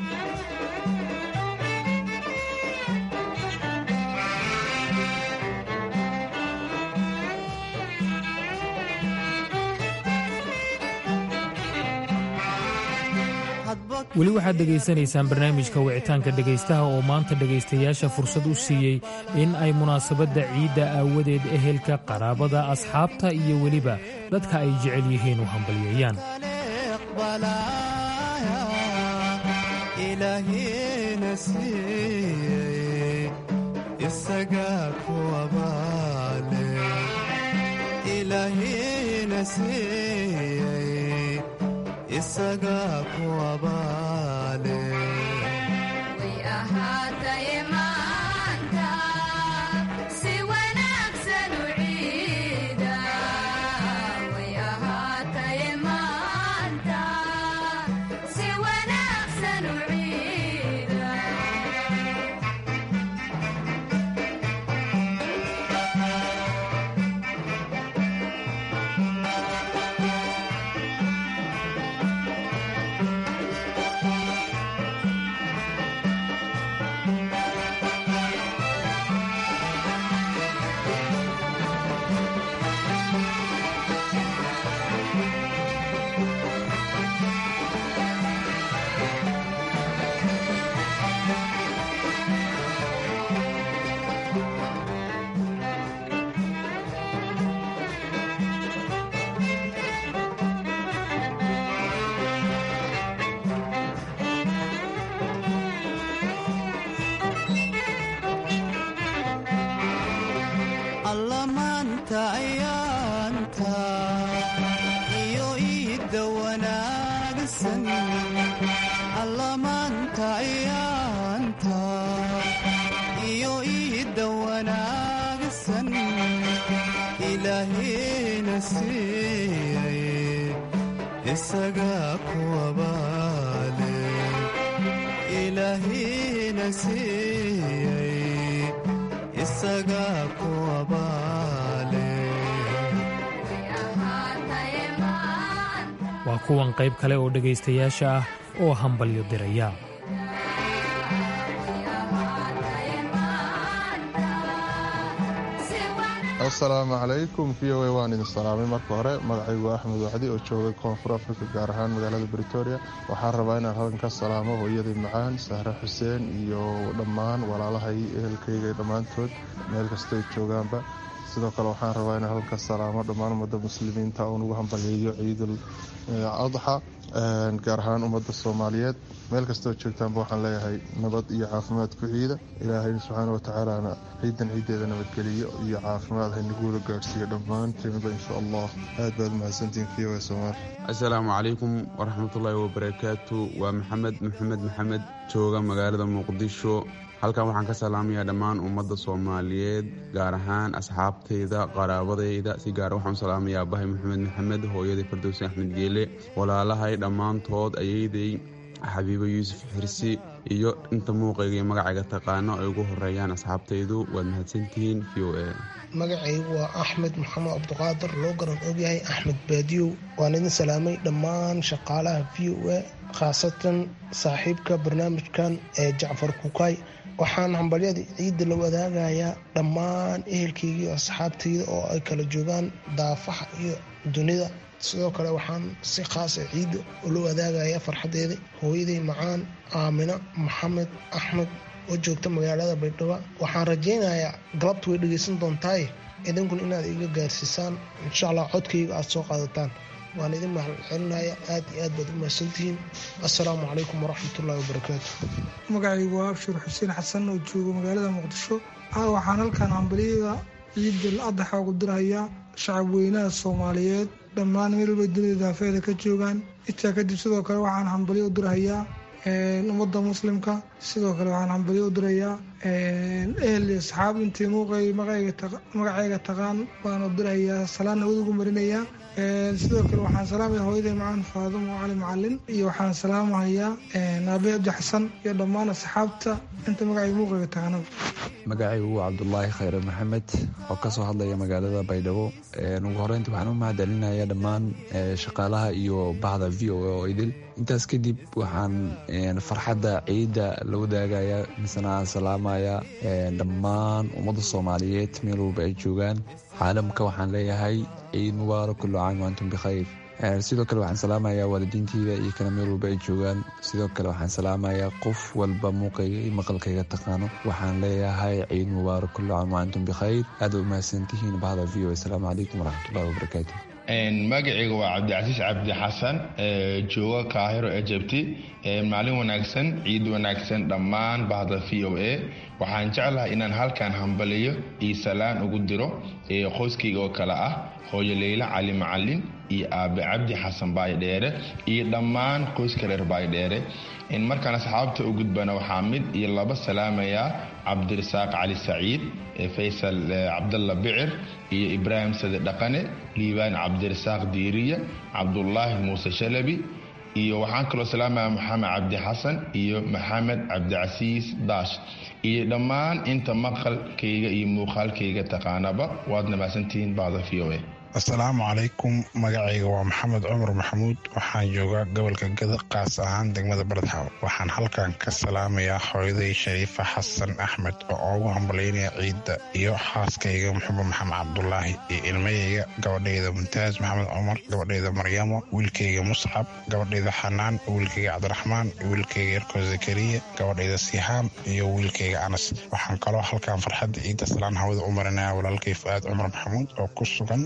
weli waxaad dhegaysanaysaan barnaamijka wicitaanka dhegaystaha oo maanta dhegaystayaasha fursad u siiyey in ay munaasabadda ciidda aawadeed ehelka qaraabada asxaabta iyo weliba dadka ay jecel yihiin u hambalyeeyaan isaga ku abaale way ahaatay maanta si wanaagsan u ciida way ahaatay maanta si wanaagsan u ciida allamaanta ayaanta iyo iidda wanaagsan allamaanta ayaanta iyo iidda wanaagsan ilaahayna siiyay isaga ku abaale ilaahayna siiyay isagaa ku abaale. waa kuwan qayb kale oo dhegaystayaasha ah oo hambalyo diraya. asalaamu calaykum v o a waan idin salaamay marka hore magacaygu waa axmed wacdi oo joogay koonfur afrika gaar ahaan magaalada britoria. waxaan rabaa inaan halkan ka salaamo hooyadii macaan sahre xuseen iyo dhammaan walaalahay ehelkayga dhammaantood meel kastoy joogaanba. sidoo kale waxaan rabaa inaan halkan ka salaamo dhammaan ummadda muslimiinta oo nugu hambalyeeyo ciidul adxa gaar ahaan ummadda soomaaliyeed meel kastoo joogtaanba waxaan leeyahay nabad iyo caafimaad ku ciida. ilaahayna subxaana watacaalana ciidan ciideeda nabadgeliyo iyo caafimaad haynagu wada gaadhsiiyo dhammaanteenba insha allah. aad baad mahadsantihiin v o a soomaali. assalaamu calaykum waraxmatullaahi wabarakaatu. waa maxamed jooga magaalada muqdisho. halkan waxaan ka salaamayaa dhammaan ummadda soomaaliyeed gaar ahaan asxaabtayda qaraabadayda. si gaara waxaan u salaamayaa abahay maxamed hooyaday fardowsi axmed geele walaalahay dhammaantood ayayday xabiibo yuusuf xirsi iyo inta muuqayga iyo magacayga taqaano ay ugu horeeyaan asxaabtaydu. waad mahadsantihiin v o a. magacaygu waa axmed maxamed cabdiqaadir loo garan ogyahay axmed baadiyow. waan idin salaamay dhammaan shaqaalaha v o a khaasatan saaxiibka barnaamijkan ee jacfar kukay. waxaan hambalyada ciidda la wadaagayaa dhammaan ehelkayga iyo asxaabtayda oo ay kala joogaan daafaha iyo dunida. sidoo kale waxaan si khaasa ciidda la wadaagayaa farxadeeda hooyaday macaan aamina maxamed axmed oo joogta magaalada baydhabo. waxaan rajaynayaa galabta way dhegaysan doontaaye idinkuna inaad iga gaarsiisaan insha allah codkayga aad soo qaadataan. waan idin mahadcelinaya aad iyo aad baad u mahadsantihiin. assalaamu calaykum waraxmatullaahi wabarakaatu. magacaygu waa abshir xuseen xasan oo jooga magaalada muqdisho. waxaan halkan hambalyada ciidul adxa ugu dirahayaa shacab weynaha soomaaliyeed dhammaan meel walba dunida daafeeda ka joogaan. intaa kadib sidoo kale waxaan hambalyo u dirahayaa ummadda muslimka. sidoo kale waxaan hambalyo u dirayaa ehel iyo asxaab intii magacayga taqaan baan u dirahayaa salaana wadugu marinayaa. sidoo kale waxaan salaamaya hooyaday macaan faadumo cali macalin iyo waxaan salaamahayaa aabe abdi xasan iyo dhammaan asxaabta inta magacay muuqayga taqaanaba. magacaygu waa cabdulaahi khayre maxamed oo kasoo hadlaya magaalada baydhabo. ugu horeyntii waxaan u mahadcelinayaa dhammaan shaqaalaha iyo bahda v o a oo idil. intaas kadib waxaan farxadda ciidda la wadaagayaa misena aan salaamayaa dhammaan ummadda soomaaliyeed meel walba ay joogaan caalamka. waxaan leeyahay ciid mubaarak kullu caam waantum bikhayr. sidoo kale waxaan salaamayaa waalidiinteyda iyo kana meel walba ay joogaan. sidoo kale waxaan salaamayaa qof walba muuqayga iyo maqalkayga taqaano. waxaan leeyahay ciid mubaarak kullu caam waantum bikhayr. aad u mahadsantihiin bahda v o a. asalaamu calaykum waraxmatullahi wabarakaatu. magacayga waa cabdicasiis cabdi xasan jooga kaahiro ejabti. maalin wanaagsan ciid wanaagsan dhammaan bahda v o a. waxaan jeclahay inaan halkan hambaliyo iyo salaan ugu diro qoyskayga oo kale ah hooyo leyla cali macalin iyo aabe cabdi xasan baydheere iyo dhammaan qoyska reer baydheere. markaan asxaabta u gudbana waxaa mid iyo laba salaamayaa cabdirasaaq cali saciid faysal cabdalla bicir iyo ibraahim sade dhaqane liibaan cabdirasaaq diiriya cabdulaahi muuse shalabi iyo waxaan kaloo salaamaya maxamed cabdi xasan iyo maxamed cabdicasiis daash iyo dhammaan inta maqalkayga iyo muuqaalkayga taqaanaba. waad mahadsantihiin bahda v o a. asalaamu calaykum magacayga waa maxamed cumar maxamuud. waxaan joogaa gobolka gada qaas ahaan degmada bardxaaw. waxaan halkan ka salaamayaa hooyaday shariifa xasan axmed oo ugu hambalyaynaya ciidda iyo xaaskayga muxuba maxamed cabdulaahi iyo ilmahayga gabadhayda muntaas maxamed cumar gabadhayda maryamo wiilkayga muscab gabadhayda xanaan wiilkayga cabdiraxmaan wiilkayga yarko zakariya gabadhayda siixaam iyo wiilkayga anas. waxaan kaloo halkan farxadda ciidda salaan hawada u marinaya walaalkay fu'aad cumar maxamuud oo ku sugan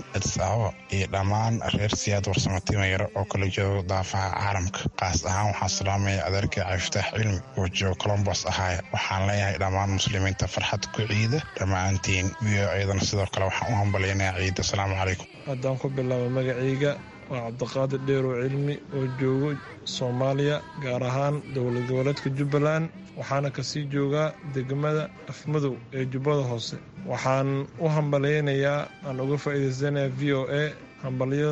iyo dhammaan reer siyaad warsamo timayaro oo kala jooga daafaha caalamka. qaas ahaan waxaan salaamaya adeerkay cabdifitaax cilmi oo jooga colombos ahaaya. waxaan leeyahay dhammaan muslimiinta farxad ku ciida dhammaantiin iyo ayadana sidoo kale waxaan u hambalyaynayaa ciida. asalaamu calaykum. haddaan ku bilaabo magacayga waa cabdiqaadir dheerow cilmi oo joogo soomaaliya gaar ahaan dowlad goboleedka jubbaland. waxaana kasii joogaa degmada afmadow ee jubbada hoose. waxaan u hambalyaynayaa aan uga faa'iidaysanayaa v o a hambalyadan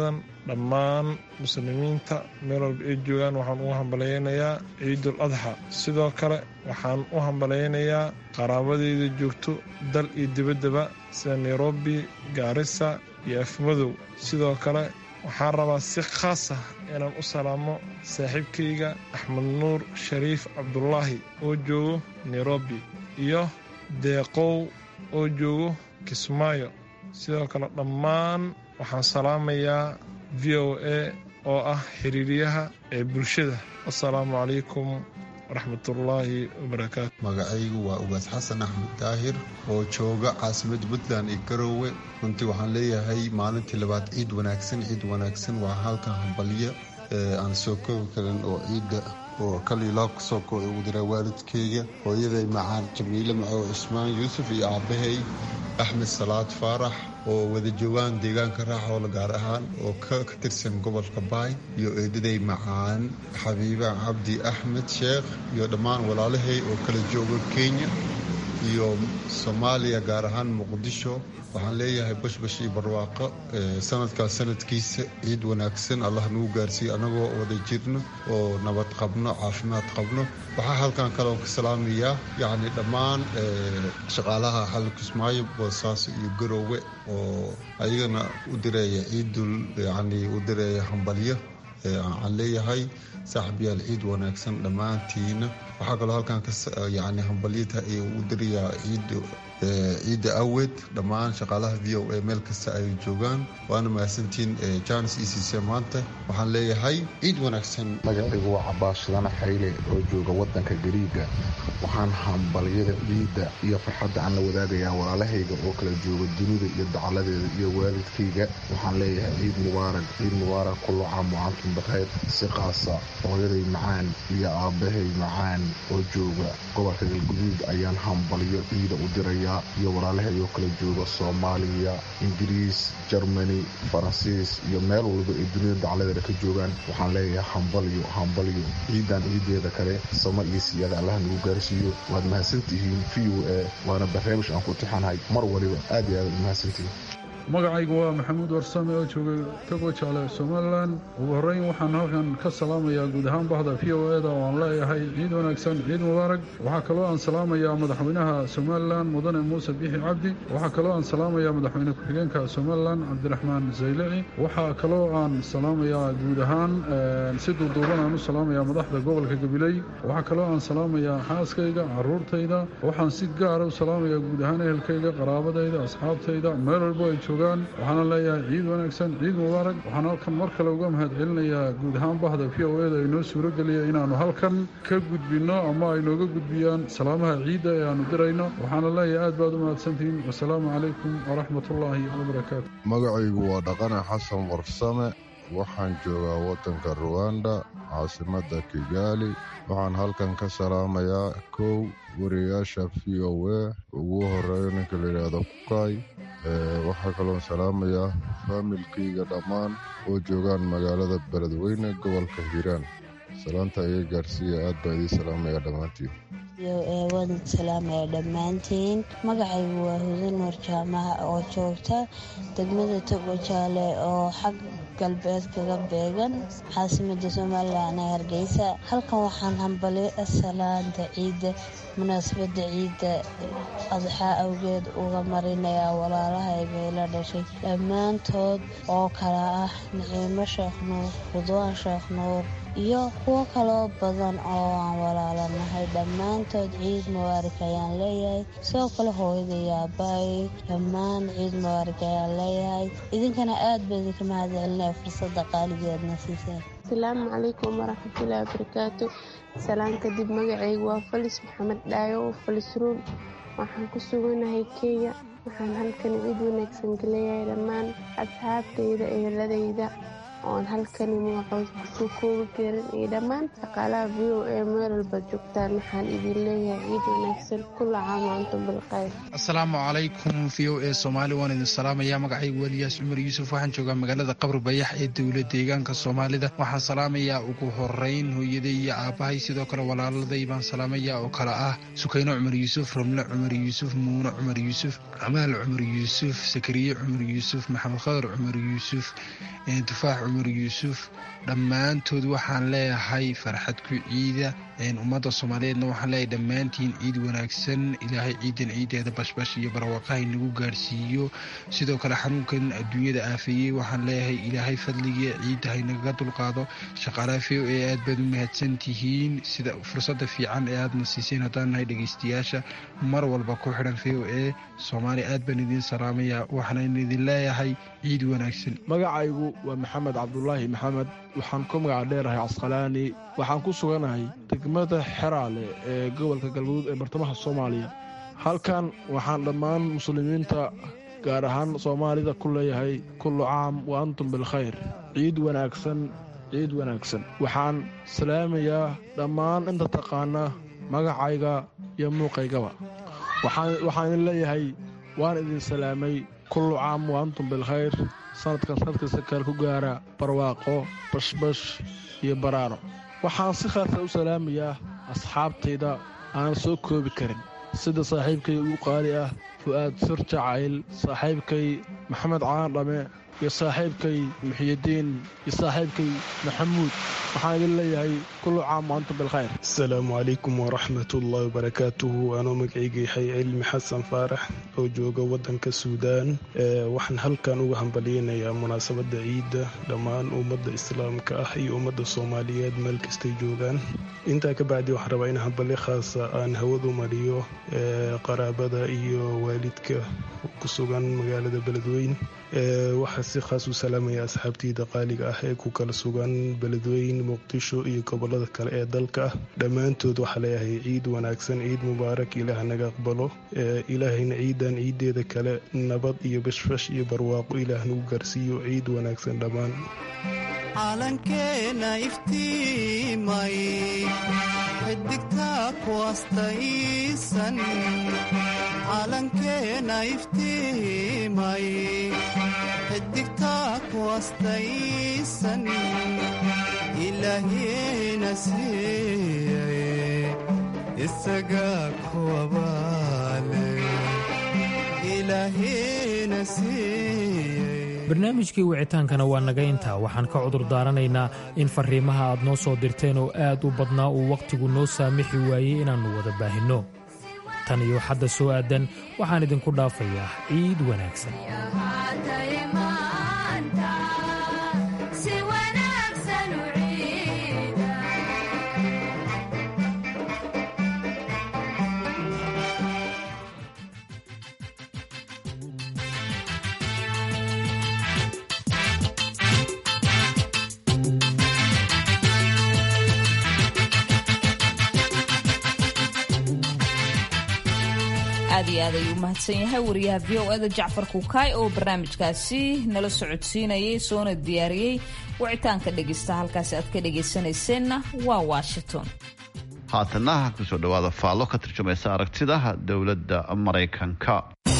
dhammaan muslimiinta meel walba ay joogaan waxaan ugu hambalyaynayaa ciidul adxa. sidoo kale waxaan u hambalyaynayaa qaraabadeyda joogto dal iyo dibaddaba sida nairobi, gaarisa iyo afmadow. sidoo kale waxaan rabaa si khaas ah inaan u salaamo saaxiibkayga axmed nuur shariif cabdulaahi oo joogo nairobi iyo deeqow oo joogo kismaayo. sidoo kale dhammaan waxaan salaamayaa v o a oo ah xiriiriyaha ee bulshada. assalaamu calaykum waraxmatullaahi wabarakaatu. magacaygu waa ugaas xasan axmed daahir oo jooga caasimadda puntland iyo garowe. runtii waxaan leeyahay maalintii labaad ciid wanaagsan waa halkan hambalyo aan soo koobi karin oo ciidda oo kaliilaab ka soo kooda ugu diraa waalidkeyga, hooyaday macaan jamiile macow cismaan yuusuf iyo aabbahay axmed salaad faarax oo wada joogaan deegaanka raaxoola gaar ahaan oo ka tirsan gobolka baay, iyo eedaday macaan xabiibaan cabdi axmed sheekh iyo dhammaan walaalahay oo kala jooga kenya iyo soomaaliya gaar ahaan muqdisho. waxaan leeyahay bashbash iyo barwaaqo sanadkaas sanadkiisa ciid wanaagsan allah nagu gaarsiiye anagoo wada jirno oo nabad qabno caafimaad qabno. waxaa halkan kaloo ka salaamayaa yacni dhammaan shaqaalaha xal kismaayo, boosaaso iyo garowe oo ayagana u direeya ciidul yacni u direeya hambalyo. aan leeyahay saaxiibyaal ciid wanaagsan dhammaantiina. waxaa kaloo halkan yani hambalyada u dirayaa ciidda awed dhammaan shaqaalaha v o a meel kasta ay joogaan. waana mahadsantiin janis ecc maanta. waxaan leeyahay ciid wanaagsan. magacaygu waa cabaashadana xayle oo jooga wadanka gariiga. waxaan hambalyada ciidda iyo farxadda aan la wadaagayaa walaalahayga oo kala jooga dunida iyo dacaladeeda iyo waalidkayga. waxaan leeyahay ciid mubaarak kullu caam wa antum bikhayr. si qaasa hooyaday macaan iyo aabbahay macaan oo jooga gobolka galguduud ayaan hambalyo ciida u dirayaa, iyo walaalahay oo kala jooga soomaaliya, ingiriis, jermani, faransiis iyo meel walba ay dunida dacaladeeda ka joogaan. waxaan leeyahay hambalyo ciidan ciideeda kale samo iyo siyaada allah nagu gaarsiiyo. waad mahadsantihiin v o a waana barnaamij aan ku tixanahay mar waliba aad iyo aad mahadsantihiin. magacaygu waa maxamuud warsame oo jooga togo jaale somalilan. ugu horeyn waxaan halkan ka salaamayaa guud ahaan bahda v o a da oo aan leeyahay ciid wanaagsan, ciid mubaarak. waxaa kaloo aan salaamayaa madaxweynaha somalilan mudane muuse biixi cabdi. waxaa kaloo aan salaamayaa madaxweyne ku-xigeenka somalilan cabdiraxmaan zaylici. waxaa kaloo aan salaamayaa guud ahaan si duuduuban aan u salaamayaa madaxda gobolka gabiley. waxaa kaloo aan salaamayaa xaaskayga, caruurtayda. waxaan si gaara u salaamayaa guud ahaan ehelkayga, qaraabadayda, asxaabtayda meel walbo ay waxaana leeyahay ciid wanaagsan, ciid mubaarak. waxaan halkan mar kale uga mahad celinayaa guud ahaan bahda v o a da inoo suuro geliya inaanu halkan ka gudbinno ama ay nooga gudbiyaan salaamaha ciidda ee aanu dirayno. waxaana leeyahay aad baad u mahadsantihiin. wasalaamu calaykum waraxmatullaahi wabarakaatu. magacaygu waa dhaqane xasan warsame. waxaan joogaa wadanka ruwanda caasimadda kigaali. waxaan halkan ka salaamayaa kow wariyayaasha v o a ugu horeeyo ninka la yidhaahdo kukay. waxaa kaloo salaamayaa faamilkayga dhammaan oo joogaan magaalada beledweyne gobolka hiiraan. salaanta iga gaarsiiya aad baa idii salaamaya dhammaantiin. waan salaamaya dhammaantiin. magacaygu waa hudan nuur jaamaca oo joogta degmada togo jaale oo xag galbeed kaga beegan caasimada somalilan ee hargeysa. halkan waxaan hambalyo salaanta ciidda munaasabada ciidda adxaa awgeed uga marinayaa walaalahayga ila dhashay dhammaantood oo kala ah naciimo sheekh nuur, ridwaan sheekh nuur iyo kuwo kaloo badan oo aan walaalanahay. dhammaantood ciid mubaarak ayaan leeyahay. sidoo kale hooyada iyo aabbahay dhammaan ciid mubaarak ayaan leeyahay. idinkana aad baa idinka mahad celinaya fursada qaaligeedna siiseen. asalaamu calaykum waraxmatullaahi wabarakaatu. salaan kadib magacaygu waa falis maxamed dhaayo falis ruun. waxaan ku suganahay kenya. waxaan halkan ciid wanaagsan ka leeyahay dhammaan asxaabtayda eheladayda oon halkani magacood kusoo koobi karin iyo dhammaan shaqaalaha v o a meel walba joogtaan. waxaan idin leeyahay ciid wanaagsan kulla caam wa antum bilkhayr. asalaamu calaykum v o a soomaali waan idin salaamayaa. magacaygu waliyaas cumar yuusuf. waxaan joogaa magaalada qabri bayax ee dowlad deegaanka soomaalida. waxaan salaamayaa ugu horeyn hooyaday iyo aabbahay, sidoo kale walaaladay baan salaamayaa oo kale ah sukayno cumar yuusuf, ramle cumar yuusuf, muuno cumar yuusuf, amaal cumar yuusuf, sakariye cumar yuusuf, maxamed khadar cumar yuusuf, tufaax cumar yuusuf dhammaantood waxaan leeyahay farxad ku ciida ummadda soomaaliyeedna waxaan leeyahay dhammaantiin ciid wanaagsan. ilaahay ciidan ciideeda bashbash iyo barwaaqaha inagu gaarsiiyo. sidoo kale xanuunkan adduunyada aafeeyey waxaan leeyahay ilaahay fadligii ciidda haynagaga dulqaado. shaqaalaha v o a aad baad u mahadsan tihiin sida fursada fiican ee aadna siiseen haddaan nahay dhegaystayaasha mar walba ku xidhan v o a soomaaliya. aad baan idiin salaamaya waxaan idin leeyahay ciid wanaagsan. magacaygu waa maxamed cabdulaahi maxamed, waxaan ku magaca dheerahay casqalaani. waxaan ku suganahay degmada xeraale ee gobolka galguduud ee bartamaha soomaaliya. halkan waxaan dhammaan muslimiinta gaar ahaan soomaalida ku leeyahay kullu caam wa antum bilkhayr. ciid wanaagsan, ciid wanaagsan. waxaan salaamayaa dhammaan inta taqaana magacayga iyo muuqaygaba. waxaan idin leeyahay waan idin salaamay. kullu caam wa antum bilkhayr. sanadkan sanadkiisa kale ku gaara barwaaqo, bashbash iyo baraaro. waxaan si khaasa u salaamayaa asxaabtayda aan soo koobi karin sida saaxiibkay ugu qaali ah fu'aad sir jacayl, saaxiibkay maxamed caandhame iyo saaxiibkay muxyidiin iyo saaxiibkay maxamuud. waxaan idin leeyahay kullu caam wa antum bilkhayr. asalaamu calaykum waraxmatullaahi wabarakaatuhu. anoo magacayga yahay cilmi xasan faarax oo jooga wadanka suudaan. waxaan halkan uga hambalyeynayaa munaasabada ciidda dhammaan ummadda islaamka ah iyo ummadda soomaaliyeed meel kastay joogaan. intaa ka bacdi waxaan rabaa in hambalyo khaasa aan hawadu mariyo qaraabada iyo waalidka ku sugan magaalada beledweyn. waxaa si khaas u salaamaya asxaabteyda qaaliga ah ee ku kala sugan beledweyn, muqdisho iyo gobolada kale ee dalka. dhammaantood waxaa leeyahay ciid wanaagsan, ciid mubaarak. ilaah naga aqbalo. ilaahayna ciidan ciideeda kale nabad iyo bashfash iyo barwaaqo ilaah nagu gaarsiiyo. ciid wanaagsan dhammaan. calankeena iftiimay xidigtaa ku astaysan. calankeena iftiimay xidigtaa ku astaysan. ilaahiyena siiyey isagaa ku abaale. ilaahiyena siiyey. barnaamijkii wicitaankana waa naga intaa. waxaan ka cudur daaranaynaa in farriimaha aad noo soo dirteen oo aad u badnaa uu wakhtigu noo saamixi waayey inaannu wada baahinno. tan iyo xadda soo aadan waxaan idinku dhaafayaa ciid wanaagsan. aad iyo aad ayuu mahadsan yahay wariyaha v o eda jacfar kuukaay oo barnaamijkaasi nala socodsiinayay soona diyaariyey wicitaanka dhegaysta. halkaasi aad ka dhegaysanayseena waa washington. haatanaha kusoo dhawaada faallo ka turjumaysa aragtidaha dowladda maraykanka.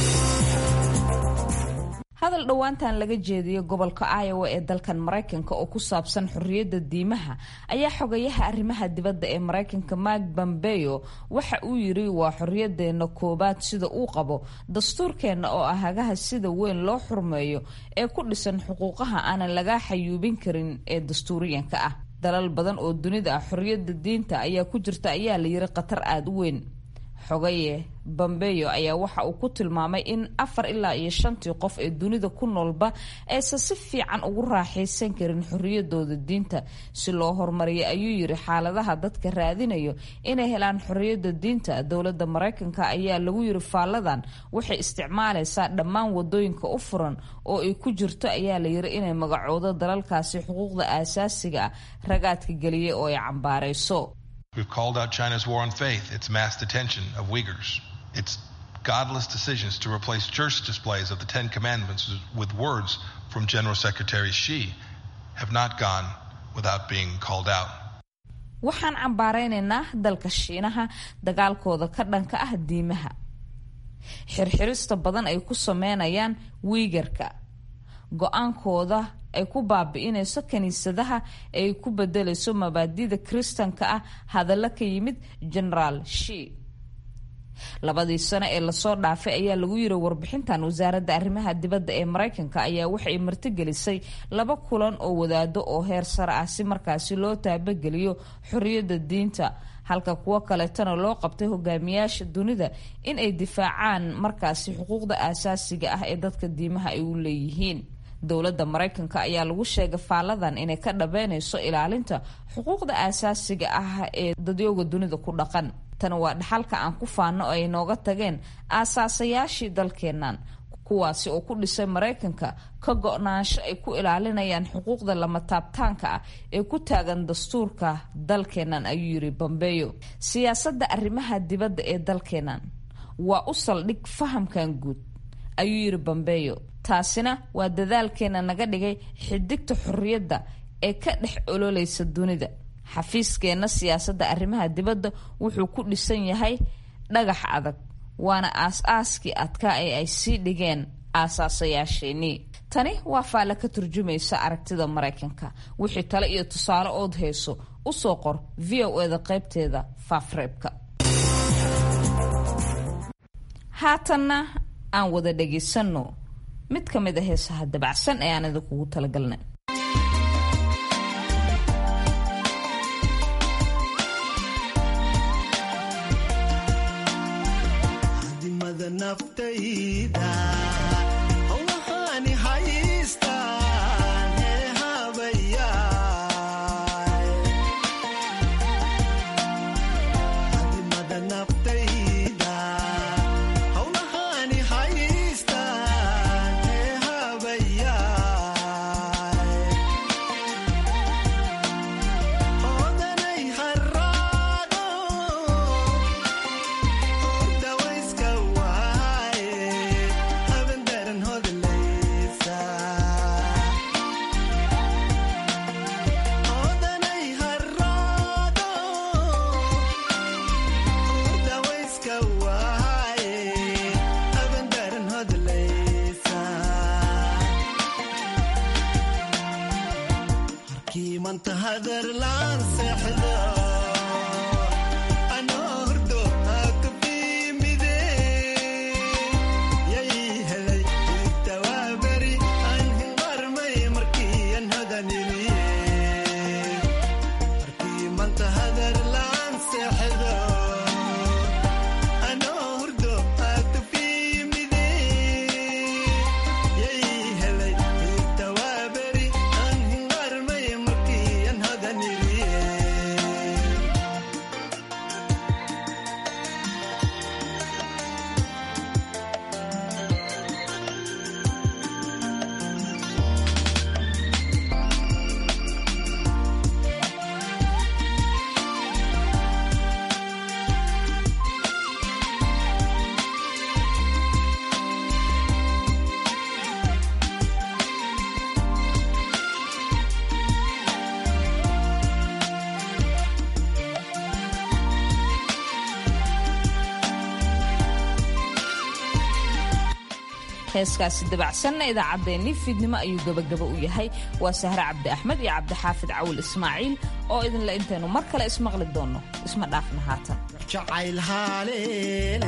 hadal dhowaantan laga jeediyo gobolka Iowa ee dalkan Mareykanka oo ku saabsan xorriyadda diimaha ayaa xogayaha arrimaha dibadda ee Mareykanka Mike Pompeo waxa uu yiri waa xorriyadeena koobaad sida uu qabo dastuurkeena oo ah hagaha sida weyn loo xurmeeyo ee ku dhisan xuquuqaha aanan laga xayuubin karin ee dastuuriyanka ah. dalal badan oo dunida ah xorriyadda diinta ayaa ku jirta ayaa la yiri qatar aad u weyn. xogaye Pompeo ayaa waxa uu ku tilmaamay in 4 ilaa 5 qof ee dunida ku noolba aysan si fiican ugu raaxaysan karin xorriyadooda diinta. si loo horumariyo ayuu yiri xaaladaha dadka raadinayo inay helaan xorriyadda diinta. dowladda Mareykanka ayaa lagu yiri faaladan waxay isticmaalaysaa dhammaan wadooyinka u furan oo ay ku jirto ayaa la yiri inay magacooda dalalkaasi xuquuqda aasaasiga ah ragaadka galiyay oo ay cambaarayso. We've called out China's war on faith, its mass detention of Uyghurs, its godless decisions to replace church displays of the Ten Commandments with words from General Secretary Xi have not gone without being called out. waxaan cambaaraynaynaa dalka Shiinaha dagaalkooda ka dhanka ah diimaha. xirxirista badan ay ku sameynayaan Uyghurka. go'aankooda ay ku baabi'inayso kaniisadaha ay ku bedelayso mabaadida kristanka ah hadalla ka yimid General Xi. labadii sano ee lasoo dhaafay ayaa lagu yiri warbixintan wasaaradda arrimaha dibadda ee Mareykanka ayaa waxay martigelisay 2 kulan oo wadaado oo heer sare ah si markaasi loo taabageliyo xorriyadda diinta halka kuwa kaleetana loo qabtay hogaamiyaasha dunida in ay difaacaan markaasi xuquuqda aasaasiga ah ee dadka diimaha ay u leeyihiin. dowladda Mareykanka ayaa lagu sheegay faaladan inay ka dhabeynayso ilaalinta xuquuqda aasaasiga ah ee dadyoga dunida ku dhaqan. tan waa dhaxalka aan ku faano ay nooga tageen aasaasayaashii dalkeennan kuwaasi oo ku dhisay Mareykanka ka go'naansho ay ku ilaalinayaan xuquuqda lama taabtaanka ah ee ku taagan dastuurka dalkeennan, ayuu yiri Pompeo. siyaasadda arrimaha dibadda ee dalkeennan waa u saldhig fahamkan guud, ayuu yiri Pompeo. taasina waa dadaalkeena naga dhigay xidigta xorriyadda ee ka dhex ololeysa dunida. xafiiskeena siyaasadda arrimaha dibadda wuxuu ku dhisan yahay dhagax adag, waana aas-aaskii adkaa ee ay sii dhigeen aasaasayaasheenii. tani waa faale ka turjumaysa aragtida Mareykanka. wixii tale iyo tusaale ood hayso u soo qor VOA-da qaybteeda faafreebka. haatanna aan wada dhegaysanno mid ka mid ah heesaha dabacsan ee aan idinkugu talagalnay. hadimada naftayda waxaani haystaan heehabayaay hadimada naftayda heeskaasi dabacsanna idaacaddeenni fiidnimo ayuu gabagaba u yahay. waa Sahre Cabdi Axmed iyo Cabdi Xaafid Cawil Ismaaciil oo idinla intaynu mar kale ismaqli doonno isma dhaafna haatan. jacayl haleelay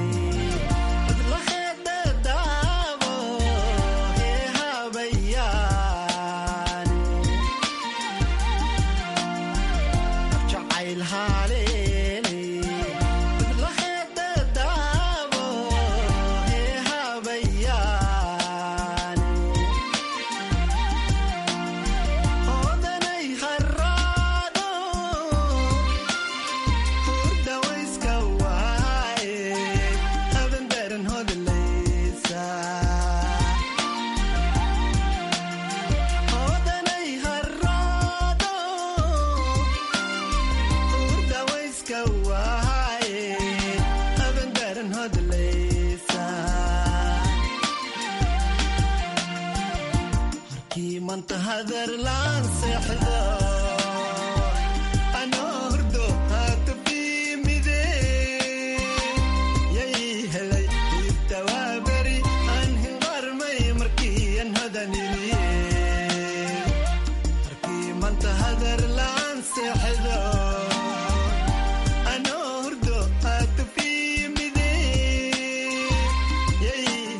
hadar laan seexdo